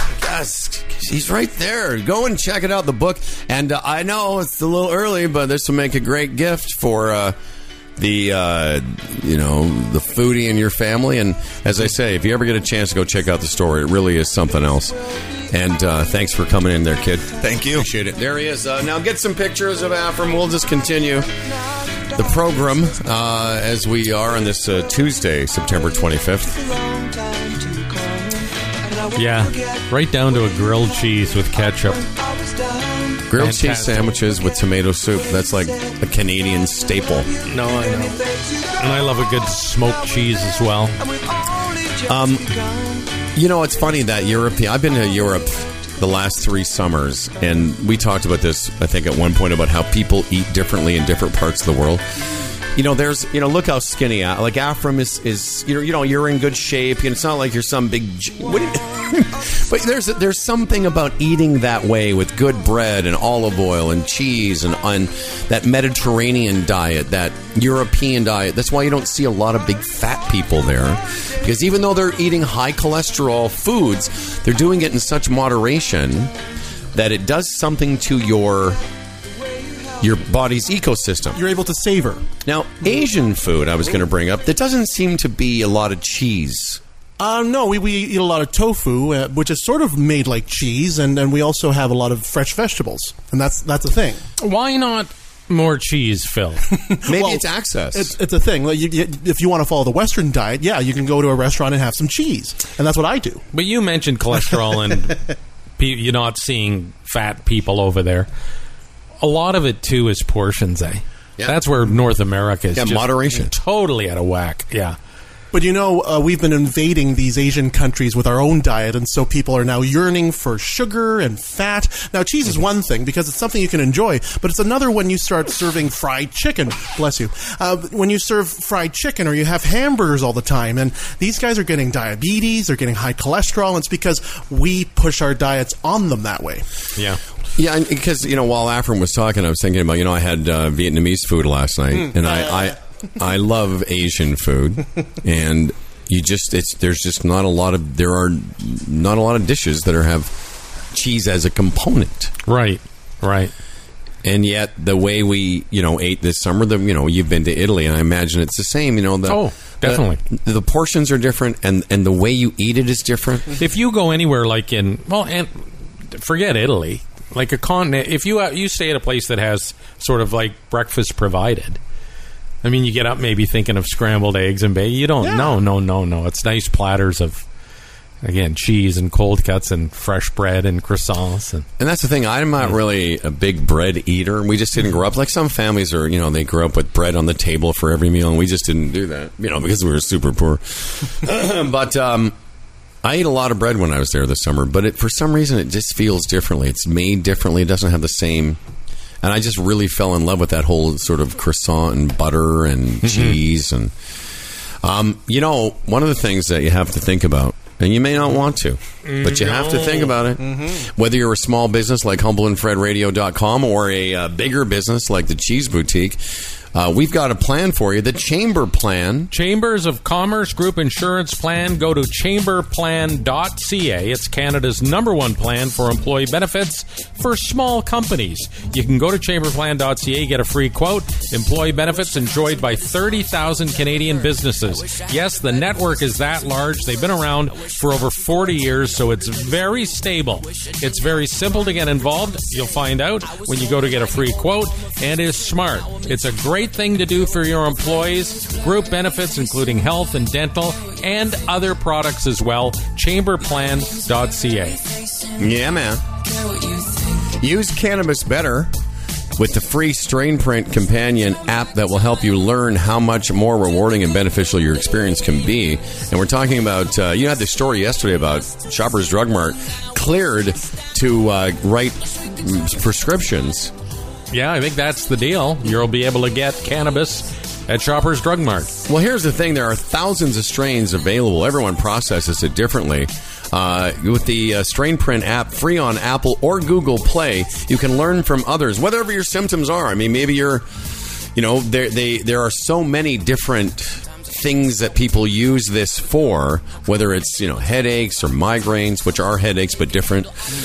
Yes, he's right there. Go and check it out, the book. And uh, I know it's a little early, but this will make a great gift for uh, the uh, you know the foodie in your family. And as I say, if you ever get a chance to go check out the store, it really is something else. And uh, thanks for coming in there, kid. Thank you. Appreciate it. There he is. Uh, now get some pictures of Afram. We'll just continue the program uh, as we are on this uh, Tuesday, September twenty-fifth. Yeah, right down to a grilled cheese with ketchup. Grilled cheese Fantastic. sandwiches with tomato soup. That's like a Canadian staple. No, I know. And I love a good smoked cheese as well. Um, you know, it's funny that European. I've been to Europe the last three summers, and we talked about this, I think, at one point about how people eat differently in different parts of the world. You know, there's, you know, look how skinny, I- like Afram is, is, you know, you know, you're in good shape, and it's not like you're some big, j- what do you- but there's, there's something about eating that way with good bread and olive oil and cheese and, and that Mediterranean diet, that European diet. That's why you don't see a lot of big fat people there, because even though they're eating high cholesterol foods, they're doing it in such moderation that it does something to your your body's ecosystem. You're able to savor. Now, Asian food, I was going to bring up, there doesn't seem to be a lot of cheese Uh, no, we, we eat a lot of tofu, uh, which is sort of made like cheese, and, and we also have a lot of fresh vegetables, and that's that's a thing. Why not more cheese, Phil? Maybe Well, it's access. It's, it's a thing. Like you, you, if you want to follow the Western diet, yeah, you can go to a restaurant and have some cheese, and that's what I do. But you mentioned cholesterol and pe- you're not seeing fat people over there. A lot of it, too, is portions, eh? Yeah. That's where North America is Yeah, just moderation. totally out of whack. Yeah. But you know, uh, we've been invading these Asian countries with our own diet, and so people are now yearning for sugar and fat. Now, cheese is one thing because it's something you can enjoy, but it's another when you start serving fried chicken. Bless you. Uh, when you serve fried chicken or you have hamburgers all the time, and these guys are getting diabetes, they're getting high cholesterol, and it's because we push our diets on them that way. Yeah. Yeah, and because, you know, while Afram was talking, I was thinking about, you know, I had uh, Vietnamese food last night, Mm. and I, I I love Asian food, and you just it's there's just not a lot of there are not a lot of dishes that are have cheese as a component, Right. Right. and yet the way we you know ate this summer, the you know you've been to Italy, and I imagine it's the same. You know, the, Oh, definitely. the, the portions are different, and and the way you eat it is different. If you go anywhere like in, well, and forget Italy, like a continent, if you uh, you stay at a place that has sort of like breakfast provided, I mean, you get up maybe thinking of scrambled eggs and bacon. You don't, Yeah. no, no, no, no. It's nice platters of, again, cheese and cold cuts and fresh bread and croissants. And And that's the thing. I'm not really a big bread eater. We just didn't grow up like some families are. You know, they grew up with bread on the table for every meal, and we just didn't do that. You know, because we were super poor. But um, I ate a lot of bread when I was there this summer. But it, for some reason, it just feels differently. It's made differently. It doesn't have the same. And I just really fell in love with that whole sort of croissant and butter and cheese. And um, you know, one of the things that you have to think about. And you may not want to, but you have to think about it. Mm-hmm. Whether you're a small business like humble and fred radio dot com or a uh, bigger business like the Cheese Boutique, uh, we've got a plan for you. The Chamber Plan. Chambers of Commerce Group Insurance Plan. Go to chamber plan dot c a. It's Canada's number one plan for employee benefits for small companies. You can go to chamber plan dot c a, get a free quote. Employee benefits enjoyed by thirty thousand Canadian businesses. Yes, the network is that large. They've been around for over forty years, so it's very stable. It's very simple to get involved. You'll find out when you go to get a free quote, and it's smart. It's a great thing to do for your employees. Group benefits, including health and dental, and other products as well. chamber plan dot c a. Yeah, man. Use cannabis better with the free Strain Print Companion app that will help you learn how much more rewarding and beneficial your experience can be. And we're talking about, uh, you had this story yesterday about Shoppers Drug Mart cleared to uh, write prescriptions. Yeah, I think that's the deal. You'll be able to get cannabis at Shoppers Drug Mart. Well, here's the thing. There are thousands of strains available. Everyone processes it differently. Uh, with the uh, Strain Print app, free on Apple or Google Play, you can learn from others, whatever your symptoms are. I mean, maybe you're, you know, there they there are so many different things that people use this for, whether it's, you know, headaches or migraines, which are headaches but different.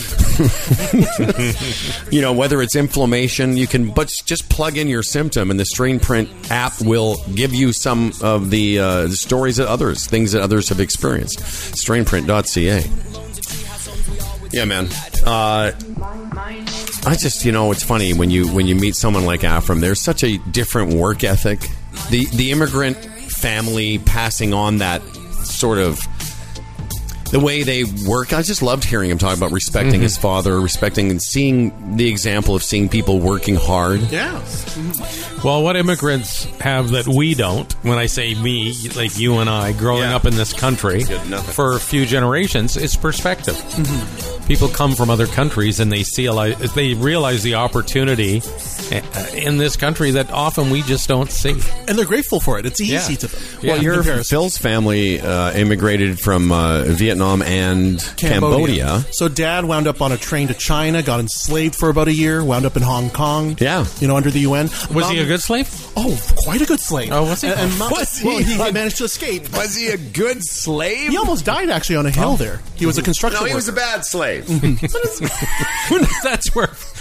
You know, whether it's inflammation, you can but just plug in your symptom, and the Strain Print app will give you some of the, uh, the stories that others, things that others have experienced. strain print dot c a. Yeah, man. Uh, I just, you know, it's funny when you when you meet someone like Afram. There's such a different work ethic. The the immigrant family passing on that sort of the way they work. I just loved hearing him talk about respecting Mm-hmm. his father, respecting and seeing the example of seeing people working hard. Yeah. Well, what immigrants have that we don't, when I say me, like you and I, growing Yeah. up in this country Good, nothing. for a few generations, is perspective. Mm-hmm. People come from other countries and they see, they realize the opportunity in this country that often we just don't see. And they're grateful for it. It's easy Yeah. to them. Yeah. Well, your Comparison. Phil's family uh, immigrated from uh, Vietnam and Cambodia. So dad wound up on a train to China, got enslaved for about a year, wound up in Hong Kong. Yeah. You know, under the U N. Was Mom- he a good slave? Oh, quite a good slave. Oh, was he? And, and Mom- Was he? Well, he, he managed to escape. Was he a good slave? He almost died actually on a hill there. He was a construction No, he worker. was a bad slave. That's where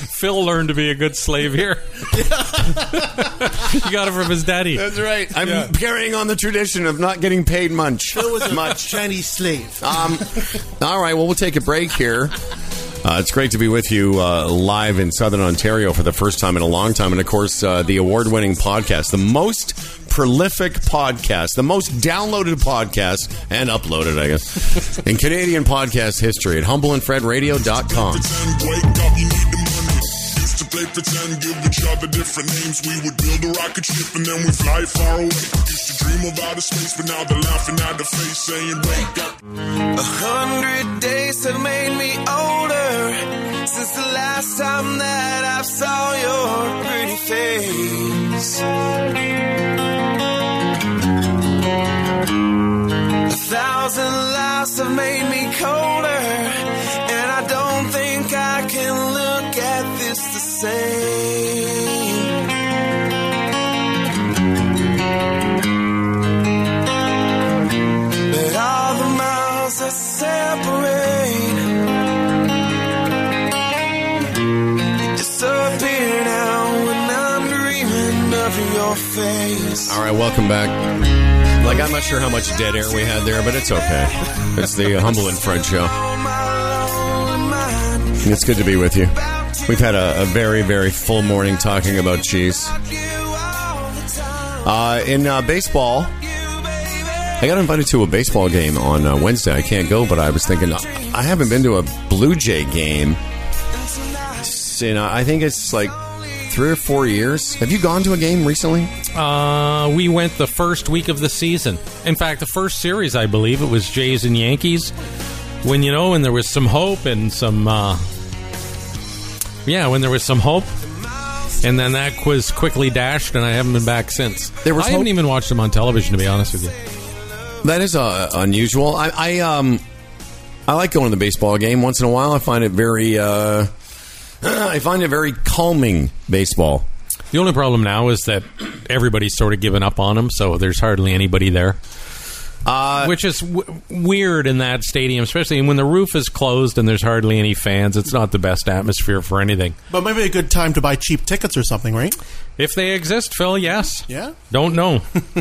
Phil learned to be a good slave here. He got it from his daddy. That's right. I'm Yeah. carrying on the tradition of not getting paid much. Phil was a much. Chinese slave. Um, all right, well, we'll take a break here. Uh, it's great to be with you uh, live in Southern Ontario for the first time in a long time. And, of course, uh, the award-winning podcast, the most prolific podcast, the most downloaded podcast, and uploaded, I guess, in Canadian podcast history at humble and fred radio dot com. Pretend, wake up, you need the money. Used to play pretend, give each other different names. We would build a rocket ship and then we fly far away. Used to dream of outer space, but now they're laughing at the face, saying, wake up. A hundred days have made me older since the last time that I saw your pretty face. A thousand lives have made me colder, and I don't think I can look at this the same. But all the miles that separate disappear now when I'm dreaming of your face. All right, welcome back. Like, I'm not sure how much dead air we had there, but it's okay. It's the Humble and Fred Show. It's good to be with you. We've had a, a very, very full morning talking about cheese. Uh, in uh, baseball, I got invited to a baseball game on uh, Wednesday. I can't go, but I was thinking, I haven't been to a Blue Jay game. You know, I think it's like three or four years. Have you gone to a game recently? Uh, we went the first week of the season. In fact, the first series, I believe, it was Jays and Yankees. When, you know, when there was some hope and some, uh, yeah, when there was some hope. And then that was quickly dashed, and I haven't been back since. There was I haven't hope- even watched them on television, to be honest with you. That is uh, unusual. I, I um, I like going to the baseball game once in a while. I find it very, uh, I find it very calming. Baseball. The only problem now is that everybody's sort of given up on them, so there's hardly anybody there. Uh, Which is w- weird in that stadium, especially when the roof is closed and there's hardly any fans. It's not the best atmosphere for anything. But maybe a good time to buy cheap tickets or something, right? If they exist, Phil, yes. Yeah? Don't know.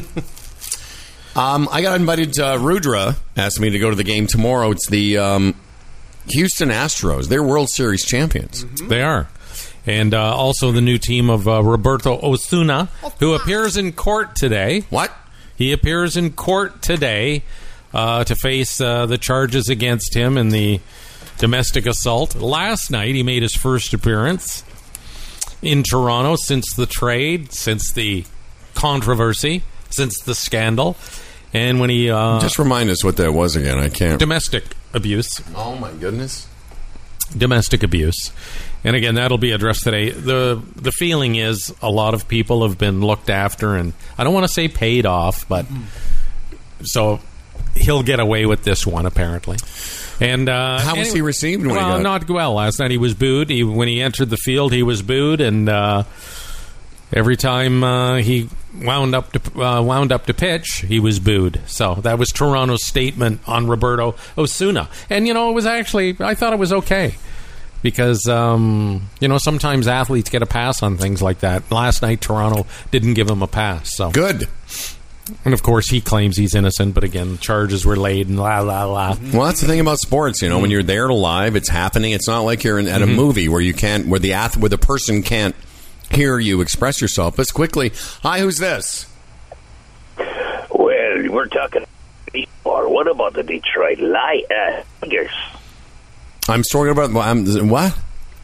um, I got invited. Uh, Rudra asked me to go to the game tomorrow. It's the um, Houston Astros. They're World Series champions. They are. And uh, also the new team of uh, Roberto Osuna, who appears in court today. What? He appears in court today uh, to face uh, the charges against him in the domestic assault. Last night, he made his first appearance in Toronto since the trade, since the controversy, since the scandal. And when he... Uh, Just remind us what that was again. I can't. domestic abuse. Oh, my goodness. Domestic abuse. And again, that'll be addressed today. The the feeling is a lot of people have been looked after, and I don't want to say paid off, but so he'll get away with this one, apparently. And uh, How was anyway, he received when he well, got it? not well. Last night he was booed. He, when he entered the field, he was booed, and uh, every time uh, he wound up to uh, wound up to pitch, he was booed. So that was Toronto's statement on Roberto Osuna. And you know, it was actually, I thought it was okay. Because, um, you know, sometimes athletes get a pass on things like that. Last night, Toronto didn't give him a pass. So Good. And, of course, he claims he's innocent, but, again, charges were laid and la, la, la. Well, that's the thing about sports. You know, when you're there to live, it's happening. It's not like you're in, at a Mm-hmm. movie where you can't, where the ath- where the person can't hear you express yourself. Let's quickly. Hi, who's this? Well, we're talking. Or what about the Detroit Li- uh, Tigers? I'm talking about I'm, what?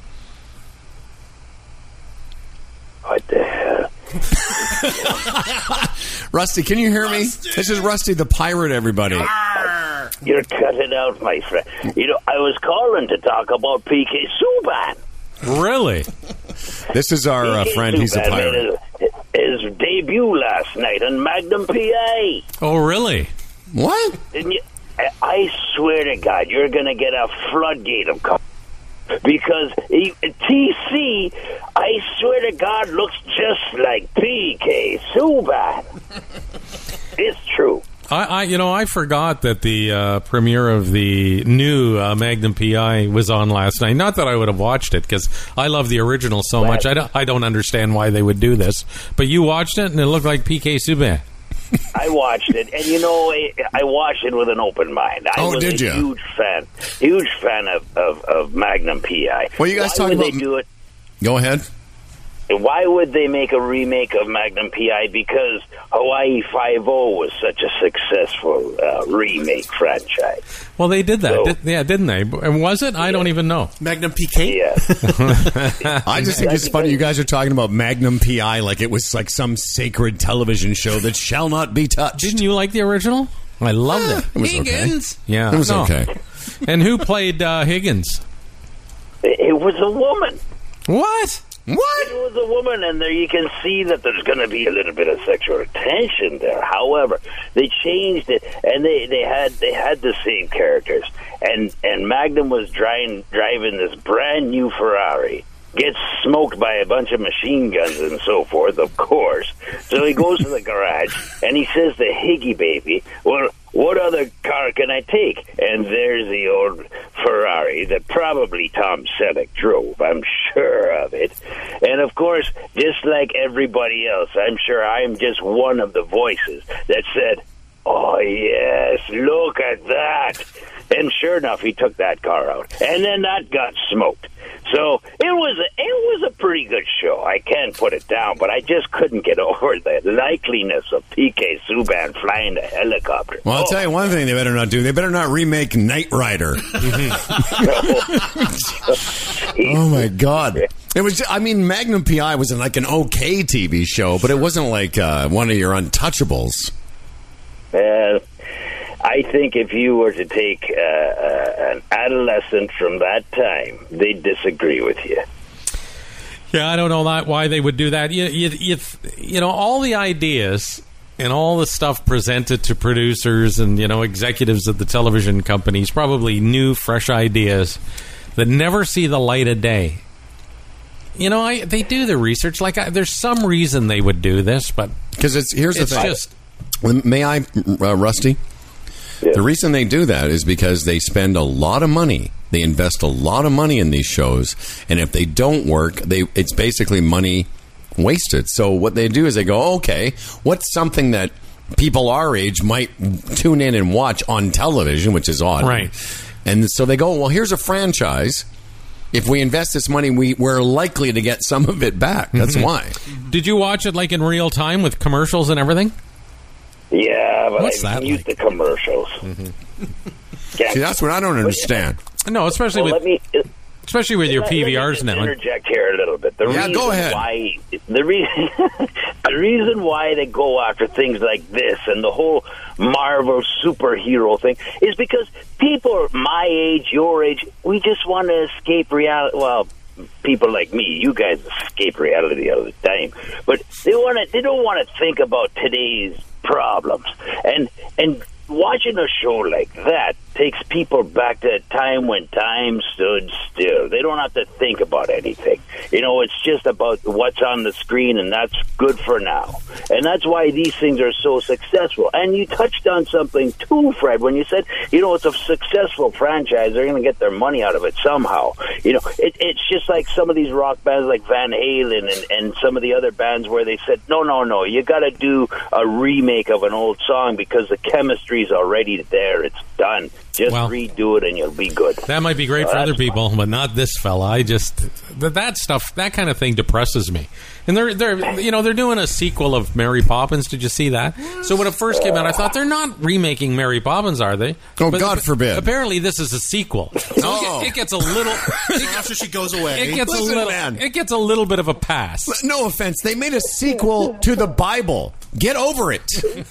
What the hell? Rusty, can you hear me? This is Rusty the Pirate, everybody. You're cutting out, my friend. You know, I was calling to talk about P K Subban. Really? This is our uh, P K friend. He's a Subban pirate. made His, his debut last night on Magnum P A. Oh, really? What? Didn't you? I, I swear to God, you're going to get a floodgate of com- because he, T C, I swear to God, looks just like P K Subban. It's true. I, I, you know, I forgot that the uh, premiere of the new uh, Magnum P I was on last night. Not that I would have watched it because I love the original so much. I don't, I don't understand why they would do this. But you watched it, and it looked like P K Subban. I watched it, and you know, I watched it with an open mind. I oh, was did a you? huge fan, huge fan of, of, of Magnum P I. Well, you guys Why talking would about? They do it? Go ahead. Why would they make a remake of Magnum P I? Because Hawaii Five-O was such a successful uh, remake franchise. Well, they did that, So- did, yeah, didn't they? And was it? I don't even know. Magnum P K? Yeah. I just think it's funny you guys are talking about Magnum P I like it was like some sacred television show that shall not be touched. Didn't you like the original? I loved it. It was okay. Higgins. Yeah, It was no. okay. And who played uh, Higgins? It was a woman. What? What? It was a woman, and there you can see that there's going to be a little bit of sexual tension there. However, they changed it, and they, they had they had the same characters. And and Magnum was driving driving this brand new Ferrari, gets smoked by a bunch of machine guns and so forth, of course. So he goes to the garage, and he says to Higgy Baby, well, what other car can I take? And there's the old Ferrari that probably Tom Selleck drove. I'm sure of it. And, of course, just like everybody else, I'm sure I'm just one of the voices that said, oh, yes, look at that. And sure enough, he took that car out. And then that got smoked. So it was a, it was a pretty good show. I can't put it down, but I just couldn't get over the likeliness of P K Subban flying the helicopter. Well, I'll Oh, tell you one thing they better not do. They better not remake Knight Rider. Oh, my God. It was. I mean, Magnum P I was like an okay T V show, but it wasn't like uh, one of your untouchables. Uh, I think if you were to take uh, uh, an adolescent from that time, they'd disagree with you. Yeah, I don't know that, why they would do that. You, you, you, you know, all the ideas and all the stuff presented to producers and, you know, executives of the television companies, probably new, fresh ideas that never see the light of day. You know, I, they do the research. Like, I, there's some reason they would do this, but Because it's here's it's the thing. just... May I, uh, Rusty? Yeah. The reason they do that is because they spend a lot of money. They invest a lot of money in these shows, and if they don't work, they it's basically money wasted. So what they do is they go, okay, what's something that people our age might tune in and watch on television, which is odd. Right. And so they go, well, here's a franchise. If we invest this money, we, we're likely to get some of it back. That's why. Did you watch it, like, in real time with commercials and everything? Yeah, but What's I that use like? the commercials. Can't- See, that's what I don't understand. No, especially Well, with let me... especially with your Let- P V let me Rs just now. interject here a little bit. The Yeah, reason go ahead. Why, the, reason, the reason why they go after things like this and the whole Marvel superhero thing is because people my age, your age, we just want to escape reality. Well, people like me, you guys escape reality all the time, but they want to. They don't want to think about today's problems and and. Watching a show like that takes people back to a time when time stood still. They don't have to think about anything. You know, it's just about what's on the screen, and that's good for now. And that's why these things are so successful. And you touched on something too, Fred, when you said, you know, it's a successful franchise. They're going to get their money out of it somehow. You know, it, it's just like some of these rock bands like Van Halen and, and some of the other bands where they said, no, no, no, you got to do a remake of an old song because the chemistry is already there. It's done. Just Well, redo it and you'll be good. That might be great So for other that's people, but not this fella. I just that, that stuff, that kind of thing depresses me. And they're they're you know they're doing a sequel of Mary Poppins. Did you see that? So when it first came out, I thought they're not remaking Mary Poppins, are they? Oh, God forbid. Apparently, this is a sequel. So Oh. it, get- it gets a little. After she goes away. It gets Listen, a little. man. It gets a little bit of a pass. No offense. They made a sequel to the Bible. Get over it.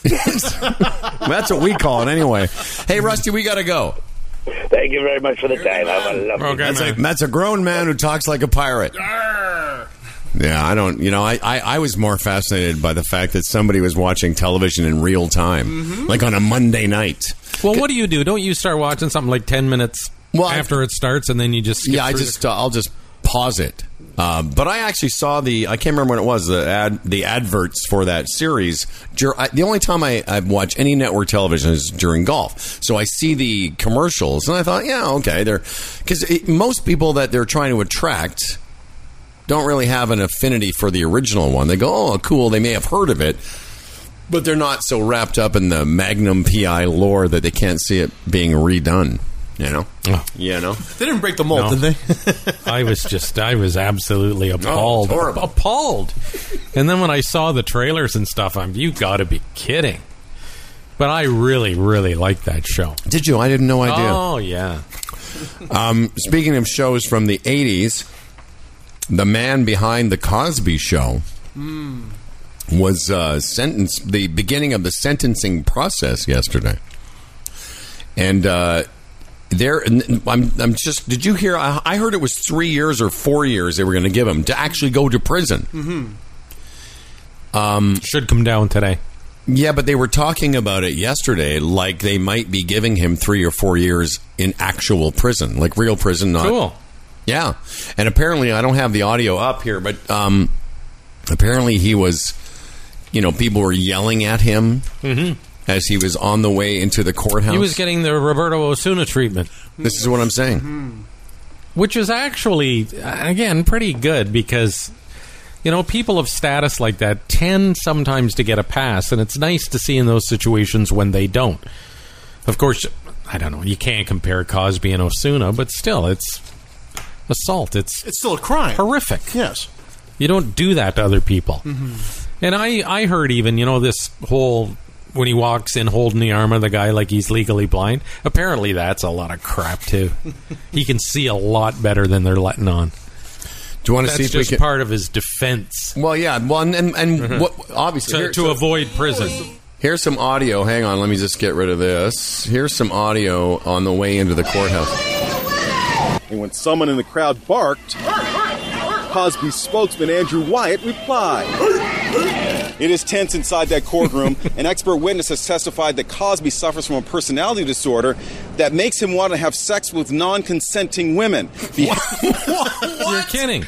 That's what we call it anyway. Hey, Rusty, we got to go. Thank you very much for the time. Have a lovely Okay, That's a, man. that's a grown man who talks like a pirate. Yeah, I don't, you know, I, I, I was more fascinated by the fact that somebody was watching television in real time, like on a Monday night. Well, what do you do? Don't you start watching something like ten minutes Well, I- after it starts, and then you just skip Yeah, I through just, uh, I'll just pause it. Uh, but I actually saw the, I can't remember when it was, the ad, the adverts for that series. Dur- I, the only time I, I watch any network television is during golf. So I see the commercials, and I thought, yeah, okay. They're because most people that they're trying to attract don't really have an affinity for the original one. They go, oh, cool, they may have heard of it, but they're not so wrapped up in the Magnum P I lore that they can't see it being redone. You know? Oh. You know? They didn't break the mold, No. did they? I was just, I was absolutely appalled. Oh, horrible. Appalled. And then when I saw the trailers and stuff, I'm, you got to be kidding. But I really, really liked that show. Did you? I had no idea. Oh, yeah. Um, speaking of shows from the eighties, the man behind The Cosby Show Mm. was uh, sentenced, the beginning of the sentencing process yesterday. And uh, there, I'm, I'm just, did you hear? I, I heard it was three years or four years they were going to give him to actually go to prison. Mm-hmm. Um, Should come down today. Yeah, but they were talking about it yesterday like they might be giving him three or four years in actual prison, like real prison. Not, Cool. Yeah. And apparently, I don't have the audio up here, but um, apparently he was, you know, people were yelling at him Mm-hmm. as he was on the way into the courthouse. He was getting the Roberto Osuna treatment. This is what I'm saying. Which is actually, again, pretty good because, you know, people of status like that tend sometimes to get a pass, and it's nice to see in those situations when they don't. Of course, I don't know, you can't compare Cosby and Osuna, but still, it's assault. It's It's still a crime. horrific. Yes. You don't do that to other people. Mm-hmm. And I, I heard even, you know, this whole, when he walks in holding the arm of the guy like he's legally blind, apparently that's a lot of crap, too. He can see a lot better than they're letting on. Do you want to That's see if we just can? part of his defense. Well, yeah. Well, and and, and what obviously To, here- to so- avoid prison. Here's some audio. Hang on, let me just get rid of this. Here's some audio on the way into the courthouse. And when someone in the crowd barked, Cosby's spokesman Andrew Wyatt replied. It is tense inside that courtroom. An expert witness has testified that Cosby suffers from a personality disorder that makes him want to have sex with non-consenting women. You're kidding.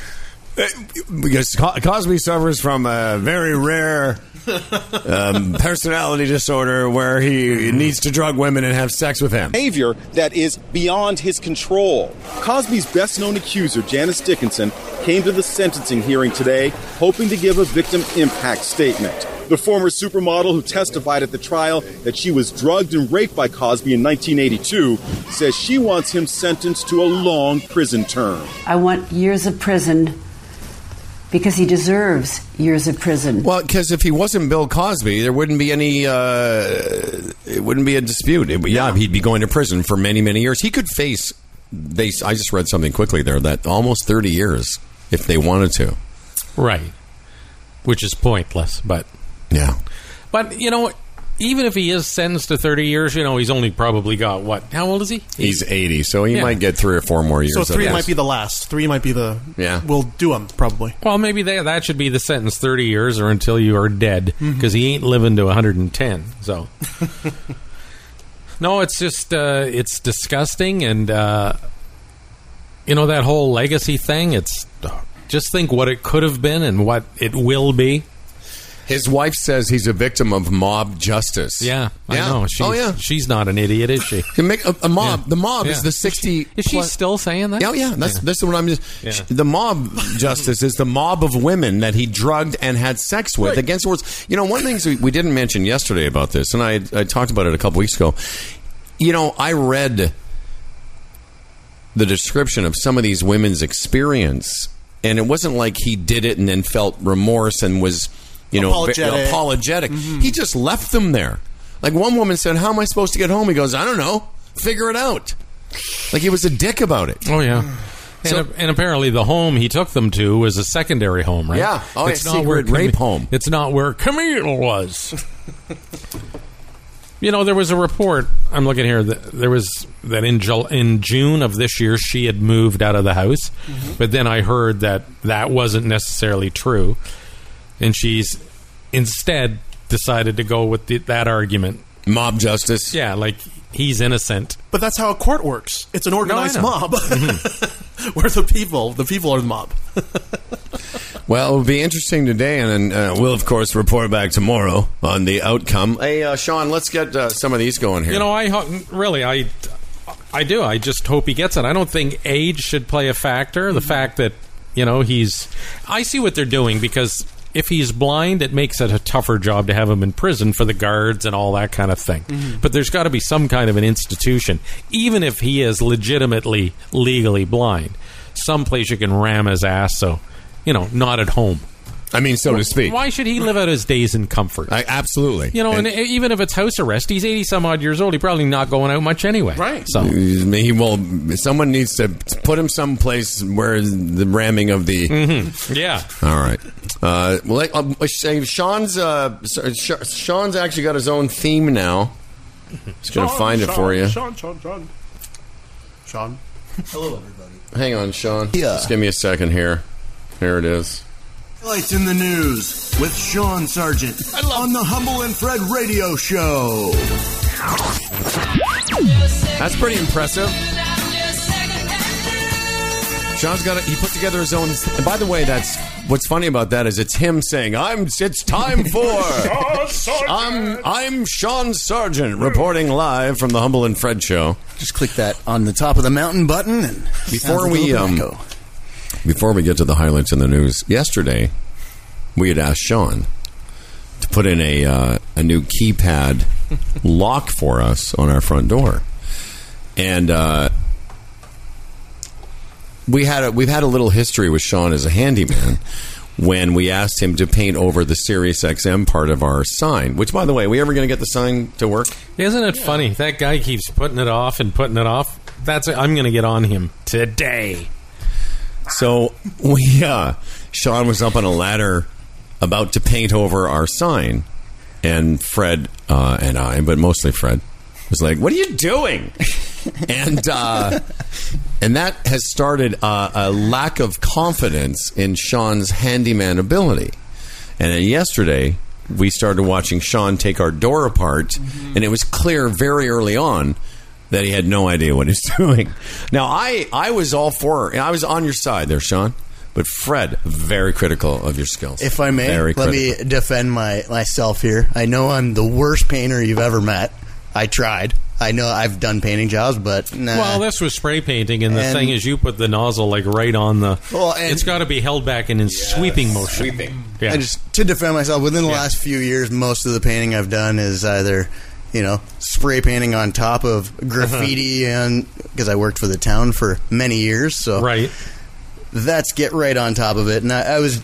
Because Co- Cosby suffers from a very rare um, personality disorder where he needs to drug women and have sex with him. Behavior that is beyond his control. Cosby's best-known accuser, Janice Dickinson, came to the sentencing hearing today hoping to give a victim impact statement. The former supermodel who testified at the trial that she was drugged and raped by Cosby in nineteen eighty-two says she wants him sentenced to a long prison term. I want years of prison because he deserves years of prison. Well, because if he wasn't Bill Cosby, there wouldn't be any. Uh, it wouldn't be a dispute. It, yeah, he'd be going to prison for many, many years. He could face. They. I just read something quickly there that almost thirty years if they wanted to. Right. Which is pointless, but... Yeah. But, you know, even if he is sentenced to thirty years, you know, he's only probably got, what, how old is he? He's eighty, so he Yeah. might get three or four more years. So of three this. might be the last. Three might be the. Yeah. We'll do them, probably. Well, maybe they, that should be the sentence, thirty years or until you are dead, because he ain't living to one hundred ten, so... No, it's just, uh, it's disgusting, and, uh, you know, that whole legacy thing, it's... Just think what it could have been and what it will be. His wife says he's a victim of mob justice. Yeah, I Yeah. know. She's, Oh, yeah. she's not an idiot, is she? You make a, a mob. Yeah. The mob Yeah. is the sixty. Is she plus- still saying that? Yeah, yeah. That's Yeah. this is what I'm just. Yeah. The mob justice is the mob of women that he drugged and had sex with Right. against the rules. You know, one of the things we, we didn't mention yesterday about this, and I I talked about it a couple weeks ago. You know, I read the description of some of these women's experience, and it wasn't like he did it and then felt remorse and was, you know, Apologetic. ve- apologetic. He just left them there. Like one woman said, "How am I supposed to get home?" He goes, "I don't know. Figure it out." Like he was a dick about it. Oh, yeah. And, So- and apparently the home he took them to was a secondary home, right? Yeah. Oh, it's yeah, not where secret rape home. It's not where Camille was. You know, there was a report. I'm looking here. That there was that in Jul- in June of this year, she had moved out of the house, but then I heard that that wasn't necessarily true, and she's instead decided to go with the, that argument Mob justice. Yeah, like he's innocent. But that's how a court works. It's an organized No, I know. mob. Mm-hmm. Where the people, the people are the mob. Well, it will be interesting today, and uh, we'll, of course, report back tomorrow on the outcome. Hey, uh, Sean, let's get uh, some of these going here. You know, I ho- really, I, I do. I just hope he gets it. I don't think age should play a factor. The fact that, you know, he's... I see what they're doing, because if he's blind, it makes it a tougher job to have him in prison for the guards and all that kind of thing. Mm-hmm. But there's got to be some kind of an institution, even if he is legitimately, legally blind. Someplace you can ram his ass, so... You know, not at home. I mean, so to speak. Why should he live out his days in comfort? I, absolutely. You know, and, and even if it's house arrest, he's eighty some odd years old. He's probably not going out much anyway. Right. So he will. Someone needs to put him someplace where the ramming of the. Mm-hmm. Yeah. All right. Uh, well, I'll say Sean's. Uh, Sean's actually got his own theme now. Just going to find Sean, it for you. Sean, Sean, Sean. Sean. Hello, everybody. Hang on, Sean. Yeah. Just give me a second here. Here it is. Highlights in the news with Sean Sargent on the Humble and Fred radio show. That's pretty impressive. Sean's got it. He put together his own. And by the way, that's what's funny about that is it's him saying, "I'm. It's time for. I'm. I'm Sean Sargent reporting live from the Humble and Fred show." Just click that on the top of the mountain button, and before we um, before we get to the highlights in the news, yesterday we had asked Sean to put in a uh, a new keypad lock for us on our front door, and. Uh, We had a, we've had a little history with Sean as a handyman when we asked him to paint over the Sirius X M part of our sign, which, by the way, are we ever going to get the sign to work? Isn't it funny? That guy keeps putting it off and putting it off. That's I'm going to get on him today. So we, uh, Sean was up on a ladder about to paint over our sign, and Fred uh, and I, but mostly Fred, was like, "What are you doing?" and uh, and that has started a, a lack of confidence in Sean's handyman ability. And then yesterday, we started watching Sean take our door apart, mm-hmm. and it was clear very early on that he had no idea what he was doing. Now, I, I was all for I was on your side there, Sean. But Fred, very critical of your skills. If I may, very let critical. me defend my myself here. I know I'm the worst painter you've ever met. I tried. I know I've done painting jobs, but nah. Well, this was spray painting, and the And- thing is, you put the nozzle like right on the. Well, and- it's got to be held back and in sweeping motion. Sweeping. Yeah. I just to defend myself, within the Yeah. last few years, most of the painting I've done is either, you know, spray painting on top of graffiti, and because I worked for the town for many years, so right. that's get right on top of it. And I, I was,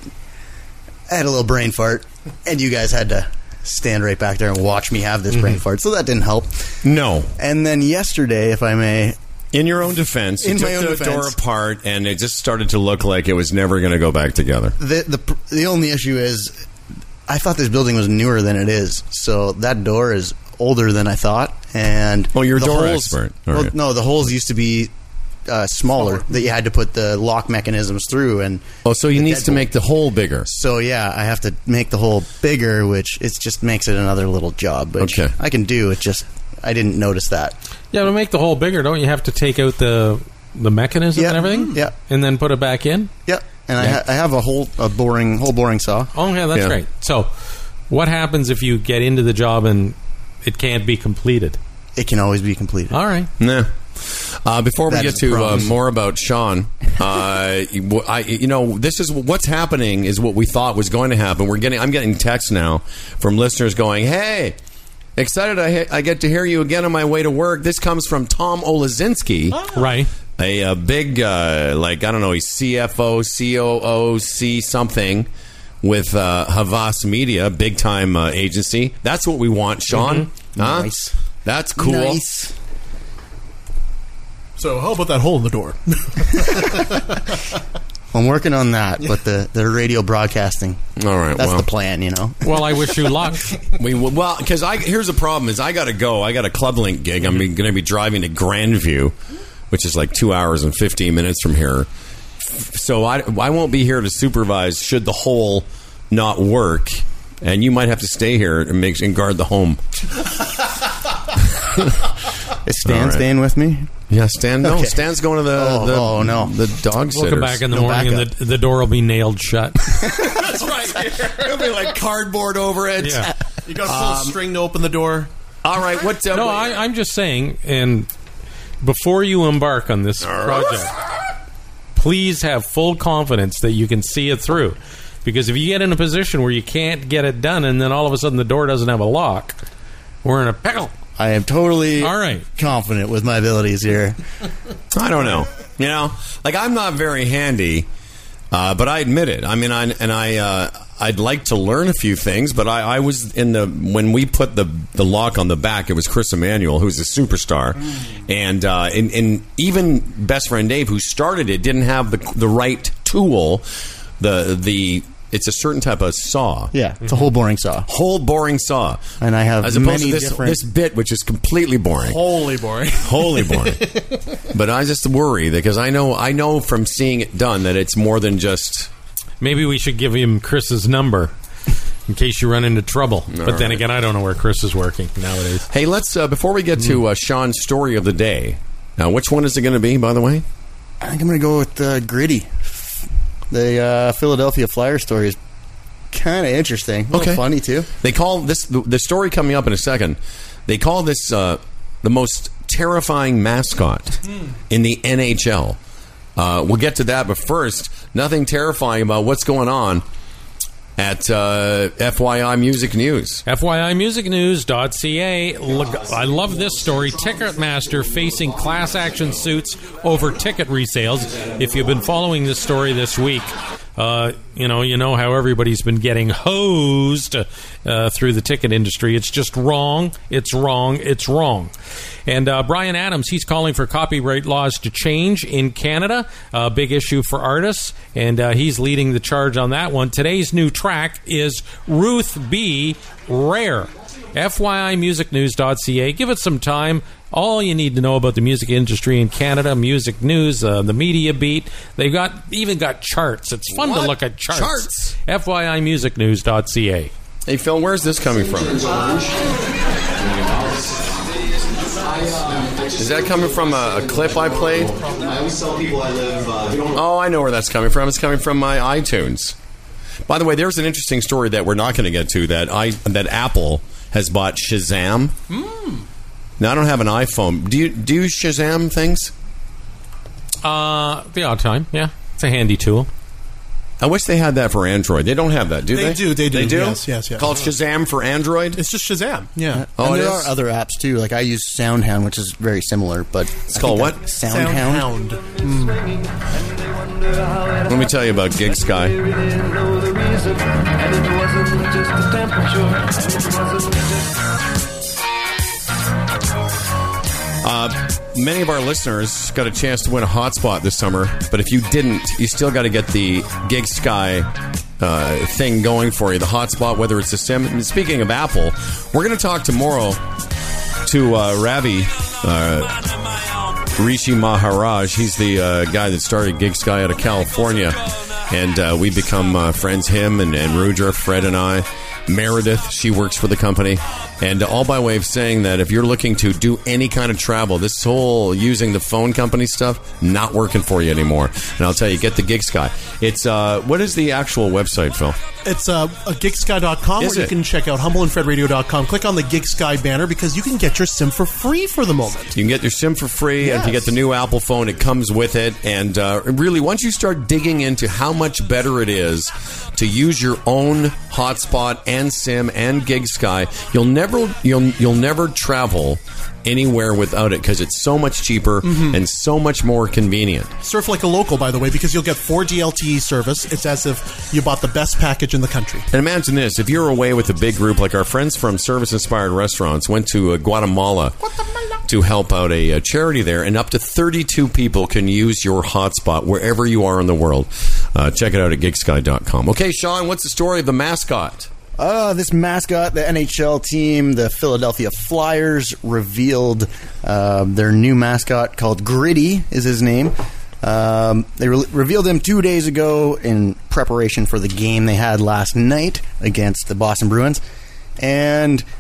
I had a little brain fart, and you guys had to stand right back there and watch me have this brain fart, so that didn't help. No. And then yesterday, if I may, In your own defense, In you my took own the defense. door apart, and it just started to look like it was never going to go back together. the the the only issue is, I thought this building was newer than it is, so that door is older than I thought. And Oh, you're a the door holes- expert. All Well, right. no, the holes used to be uh, smaller, that you had to put the lock mechanisms through, and Oh, so he the needs to deadbolt. make the hole bigger. So yeah, I have to make the hole bigger, which it just makes it another little job. Which Okay. I can do. It just I didn't notice that. Yeah, to make the hole bigger, don't you have to take out the the mechanism Yeah. and everything? Yeah. And then put it back in? Yep. And I, Yeah. ha- I have a whole a boring whole boring saw. Oh, yeah, that's Yeah. great. So, what happens if you get into the job and it can't be completed? It can always be completed. All right. Nah. Uh, before we That get is a to uh, promise. more about Sean, uh, I, you know, this is what's happening is what we thought was going to happen. We're getting, I'm getting texts now from listeners going, "Hey, excited! I, he- I get to hear you again on my way to work." This comes from Tom Olazinski, Right. a, a big, uh, like I don't know, he's C F O, C O O, C something with uh, Havas Media, big time uh, agency. That's what we want, Sean. Huh? Nice. That's cool. Nice. So how about that hole in the door? I'm working on that, but the, the radio broadcasting, All right, that's well. the plan, you know. Well, I wish you luck. We well because I here's the problem is I got to go. I got a Club Link gig. I'm going to be driving to Grandview, which is like two hours and fifteen minutes from here. So I I won't be here to supervise should the hole not work, and you might have to stay here and make and guard the home. Is Stan All right. staying with me? Yeah, Stan. No, Okay. Stan's going to the Oh, the, oh, no. the dog sitters. We'll come back in the No morning and backup. the, the door will be nailed shut. That's right. There'll be like cardboard over it. Yeah. You got a full Um, string to open the door. All right. What? Uh, No, I, I'm just saying, and before you embark on this project, please have full confidence that you can see it through. Because if you get in a position where you can't get it done and then all of a sudden the door doesn't have a lock, we're in a pickle. I am totally All right. confident with my abilities here. I don't know. You know, like I'm not very handy, uh, but I admit it. I mean, I and I uh, I'd like to learn a few things, but I, I was in the when we put the the lock on the back. It was Chris Emanuel, who's a superstar, and uh, and, and even best friend Dave, who started it, didn't have the the right tool. The the It's a certain type of saw. Yeah, it's a whole boring saw. Whole boring saw. And I have As opposed many to this, different... this bit, which is completely boring. Holy boring. Wholly boring. But I just worry because I know I know from seeing it done that it's more than just... Maybe we should give him Chris's number in case you run into trouble. All but then right. again, I don't know where Chris is working nowadays. Hey, let's, uh, before we get to uh, Sean's story of the day, now which one is it going to be, by the way? I think I'm going to go with uh, Gritty. The uh, Philadelphia Flyers story is kind of interesting. A little Okay. funny, too. They call this, the, the story coming up in a second, they call this uh, the most terrifying mascot in the N H L. Uh, we'll get to that, but first, nothing terrifying about what's going on at uh, F Y I Music News. F Y I music news dot c a. Look, I love this story. Ticketmaster facing class action suits over ticket resales. If you've been following this story this week, uh, you know you know how everybody's been getting hosed uh, through the ticket industry. It's just wrong. It's wrong. It's wrong. And uh, Brian Adams, he's calling for copyright laws to change in Canada. A uh, big issue for artists, and uh, he's leading the charge on that one. Today's new track is Ruth B. Rare. F Y I music news dot c a. Give it some time. All you need to know about the music industry in Canada, music news, uh, the media beat. They've got even got charts. It's fun What? to look at charts. Charts? F Y I music news dot c a. Hey, Phil, where's this coming from? Is that coming from a, a clip I played? I always tell people I live. Uh, we don't Oh, I know where that's coming from. It's coming from my iTunes. By the way, there's an interesting story that we're not going to get to that I that Apple has bought Shazam. Now, I don't have an iPhone. Do you do you Shazam things? Uh, the odd time, yeah. It's a handy tool. I wish they had that for Android. They don't have that, do they? They do, they do. They do? Yes, yes, yes. Called Shazam for Android? It's just Shazam. Yeah. Oh, and it there is? are other apps, too. Like, I use SoundHound, which is very similar, but... It's called what? SoundHound. Let me tell you about Gig Sky. Uh, many of our listeners got a chance to win a hotspot this summer, but if you didn't, you still got to get the Gig Sky uh, thing going for you, the hotspot, whether it's a sim. And speaking of Apple, we're going to talk tomorrow to uh, Ravi uh, Rishi Maharaj. He's the uh, guy that started Gig Sky out of California, and uh, we become uh, friends, him and, and Rudra, Fred and I. Meredith, she works for the company, and all by way of saying that if you're looking to do any kind of travel, this whole using the phone company stuff, not working for you anymore. And I'll tell you, get the Gig Sky. It's, uh, what is the actual website, Phil? It's uh, gig sky dot com, Is or you it? can check out humble and fred radio dot com. Click on the Gig Sky banner because you can get your SIM for free for the moment. You can get your SIM for free, and if you Yes. get the new Apple phone, it comes with it. And uh, really, once you start digging into how much better it is to use your own hotspot and SIM and Gig Sky, you'll never you'll you'll never travel anywhere without it because it's so much cheaper Mhm. and so much more convenient. Surf like a local, by the way, because you'll get four D L T E service. It's as if you bought the best package in the country. And imagine this, if you're away with a big group, like our friends from Service Inspired Restaurants went to uh, Guatemala to help out a, uh charity there, and up to thirty-two people can use your hotspot wherever you are in the world. Uh, check it out at gig sky dot com. Okay, Sean, what's the story of the mascot? Uh, this mascot, the N H L team, the Philadelphia Flyers, revealed uh, their new mascot called Gritty is his name. Um, they re- revealed him two days ago in preparation for the game they had last night against the Boston Bruins. And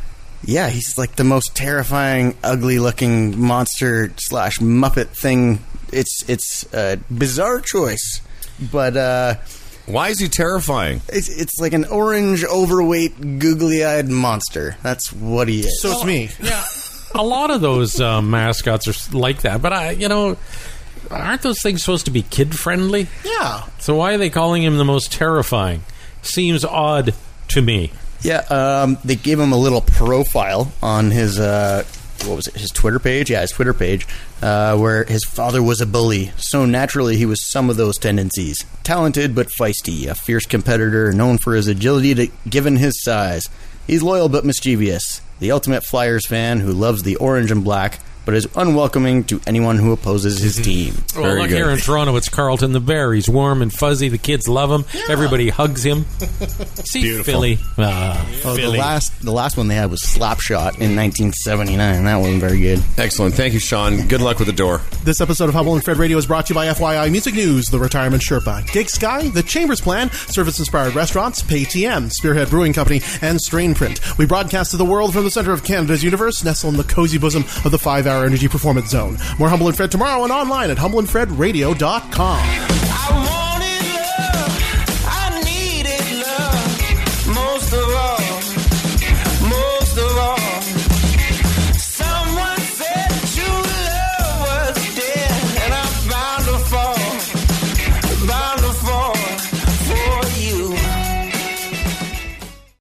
Yeah, he's like the most terrifying, ugly-looking monster slash Muppet thing. It's it's a bizarre choice, but uh, why is he terrifying? It's it's like an orange, overweight, googly-eyed monster. That's what he is. So it's me. Yeah, a lot of those uh, mascots are like that, but I, you know, aren't those things supposed to be kid-friendly? Yeah. So why are they calling him the most terrifying? Seems odd to me. Yeah, um, they gave him a little profile on his, uh, what was it, his Twitter page? Yeah, his Twitter page, uh, where his father was a bully, so naturally he was some of those tendencies. Talented but feisty, a fierce competitor known for his agility to, given his size. He's loyal but mischievous, the ultimate Flyers fan who loves the orange and black, but is unwelcoming to anyone who opposes his team. Well, Very look good. here in Toronto, it's Carlton the Bear. He's warm and fuzzy. The kids love him. Yeah. Everybody hugs him. See, Beautiful. Philly. Ah, Oh, Philly. the last the last one they had was Slapshot in nineteen seventy-nine. That wasn't very good. Excellent. Thank you, Sean. Good luck with the door. This episode of Humble and Fred Radio is brought to you by F Y I Music News, The Retirement Sherpa, Gig Sky, The Chambers Plan, Service-Inspired Restaurants, PayTM, Spearhead Brewing Company, and Strain Print. We broadcast to the world from the center of Canada's universe, nestled in the cozy bosom of the five-hour energy performance zone. More Humble and Fred tomorrow and online at humble and fred radio dot com.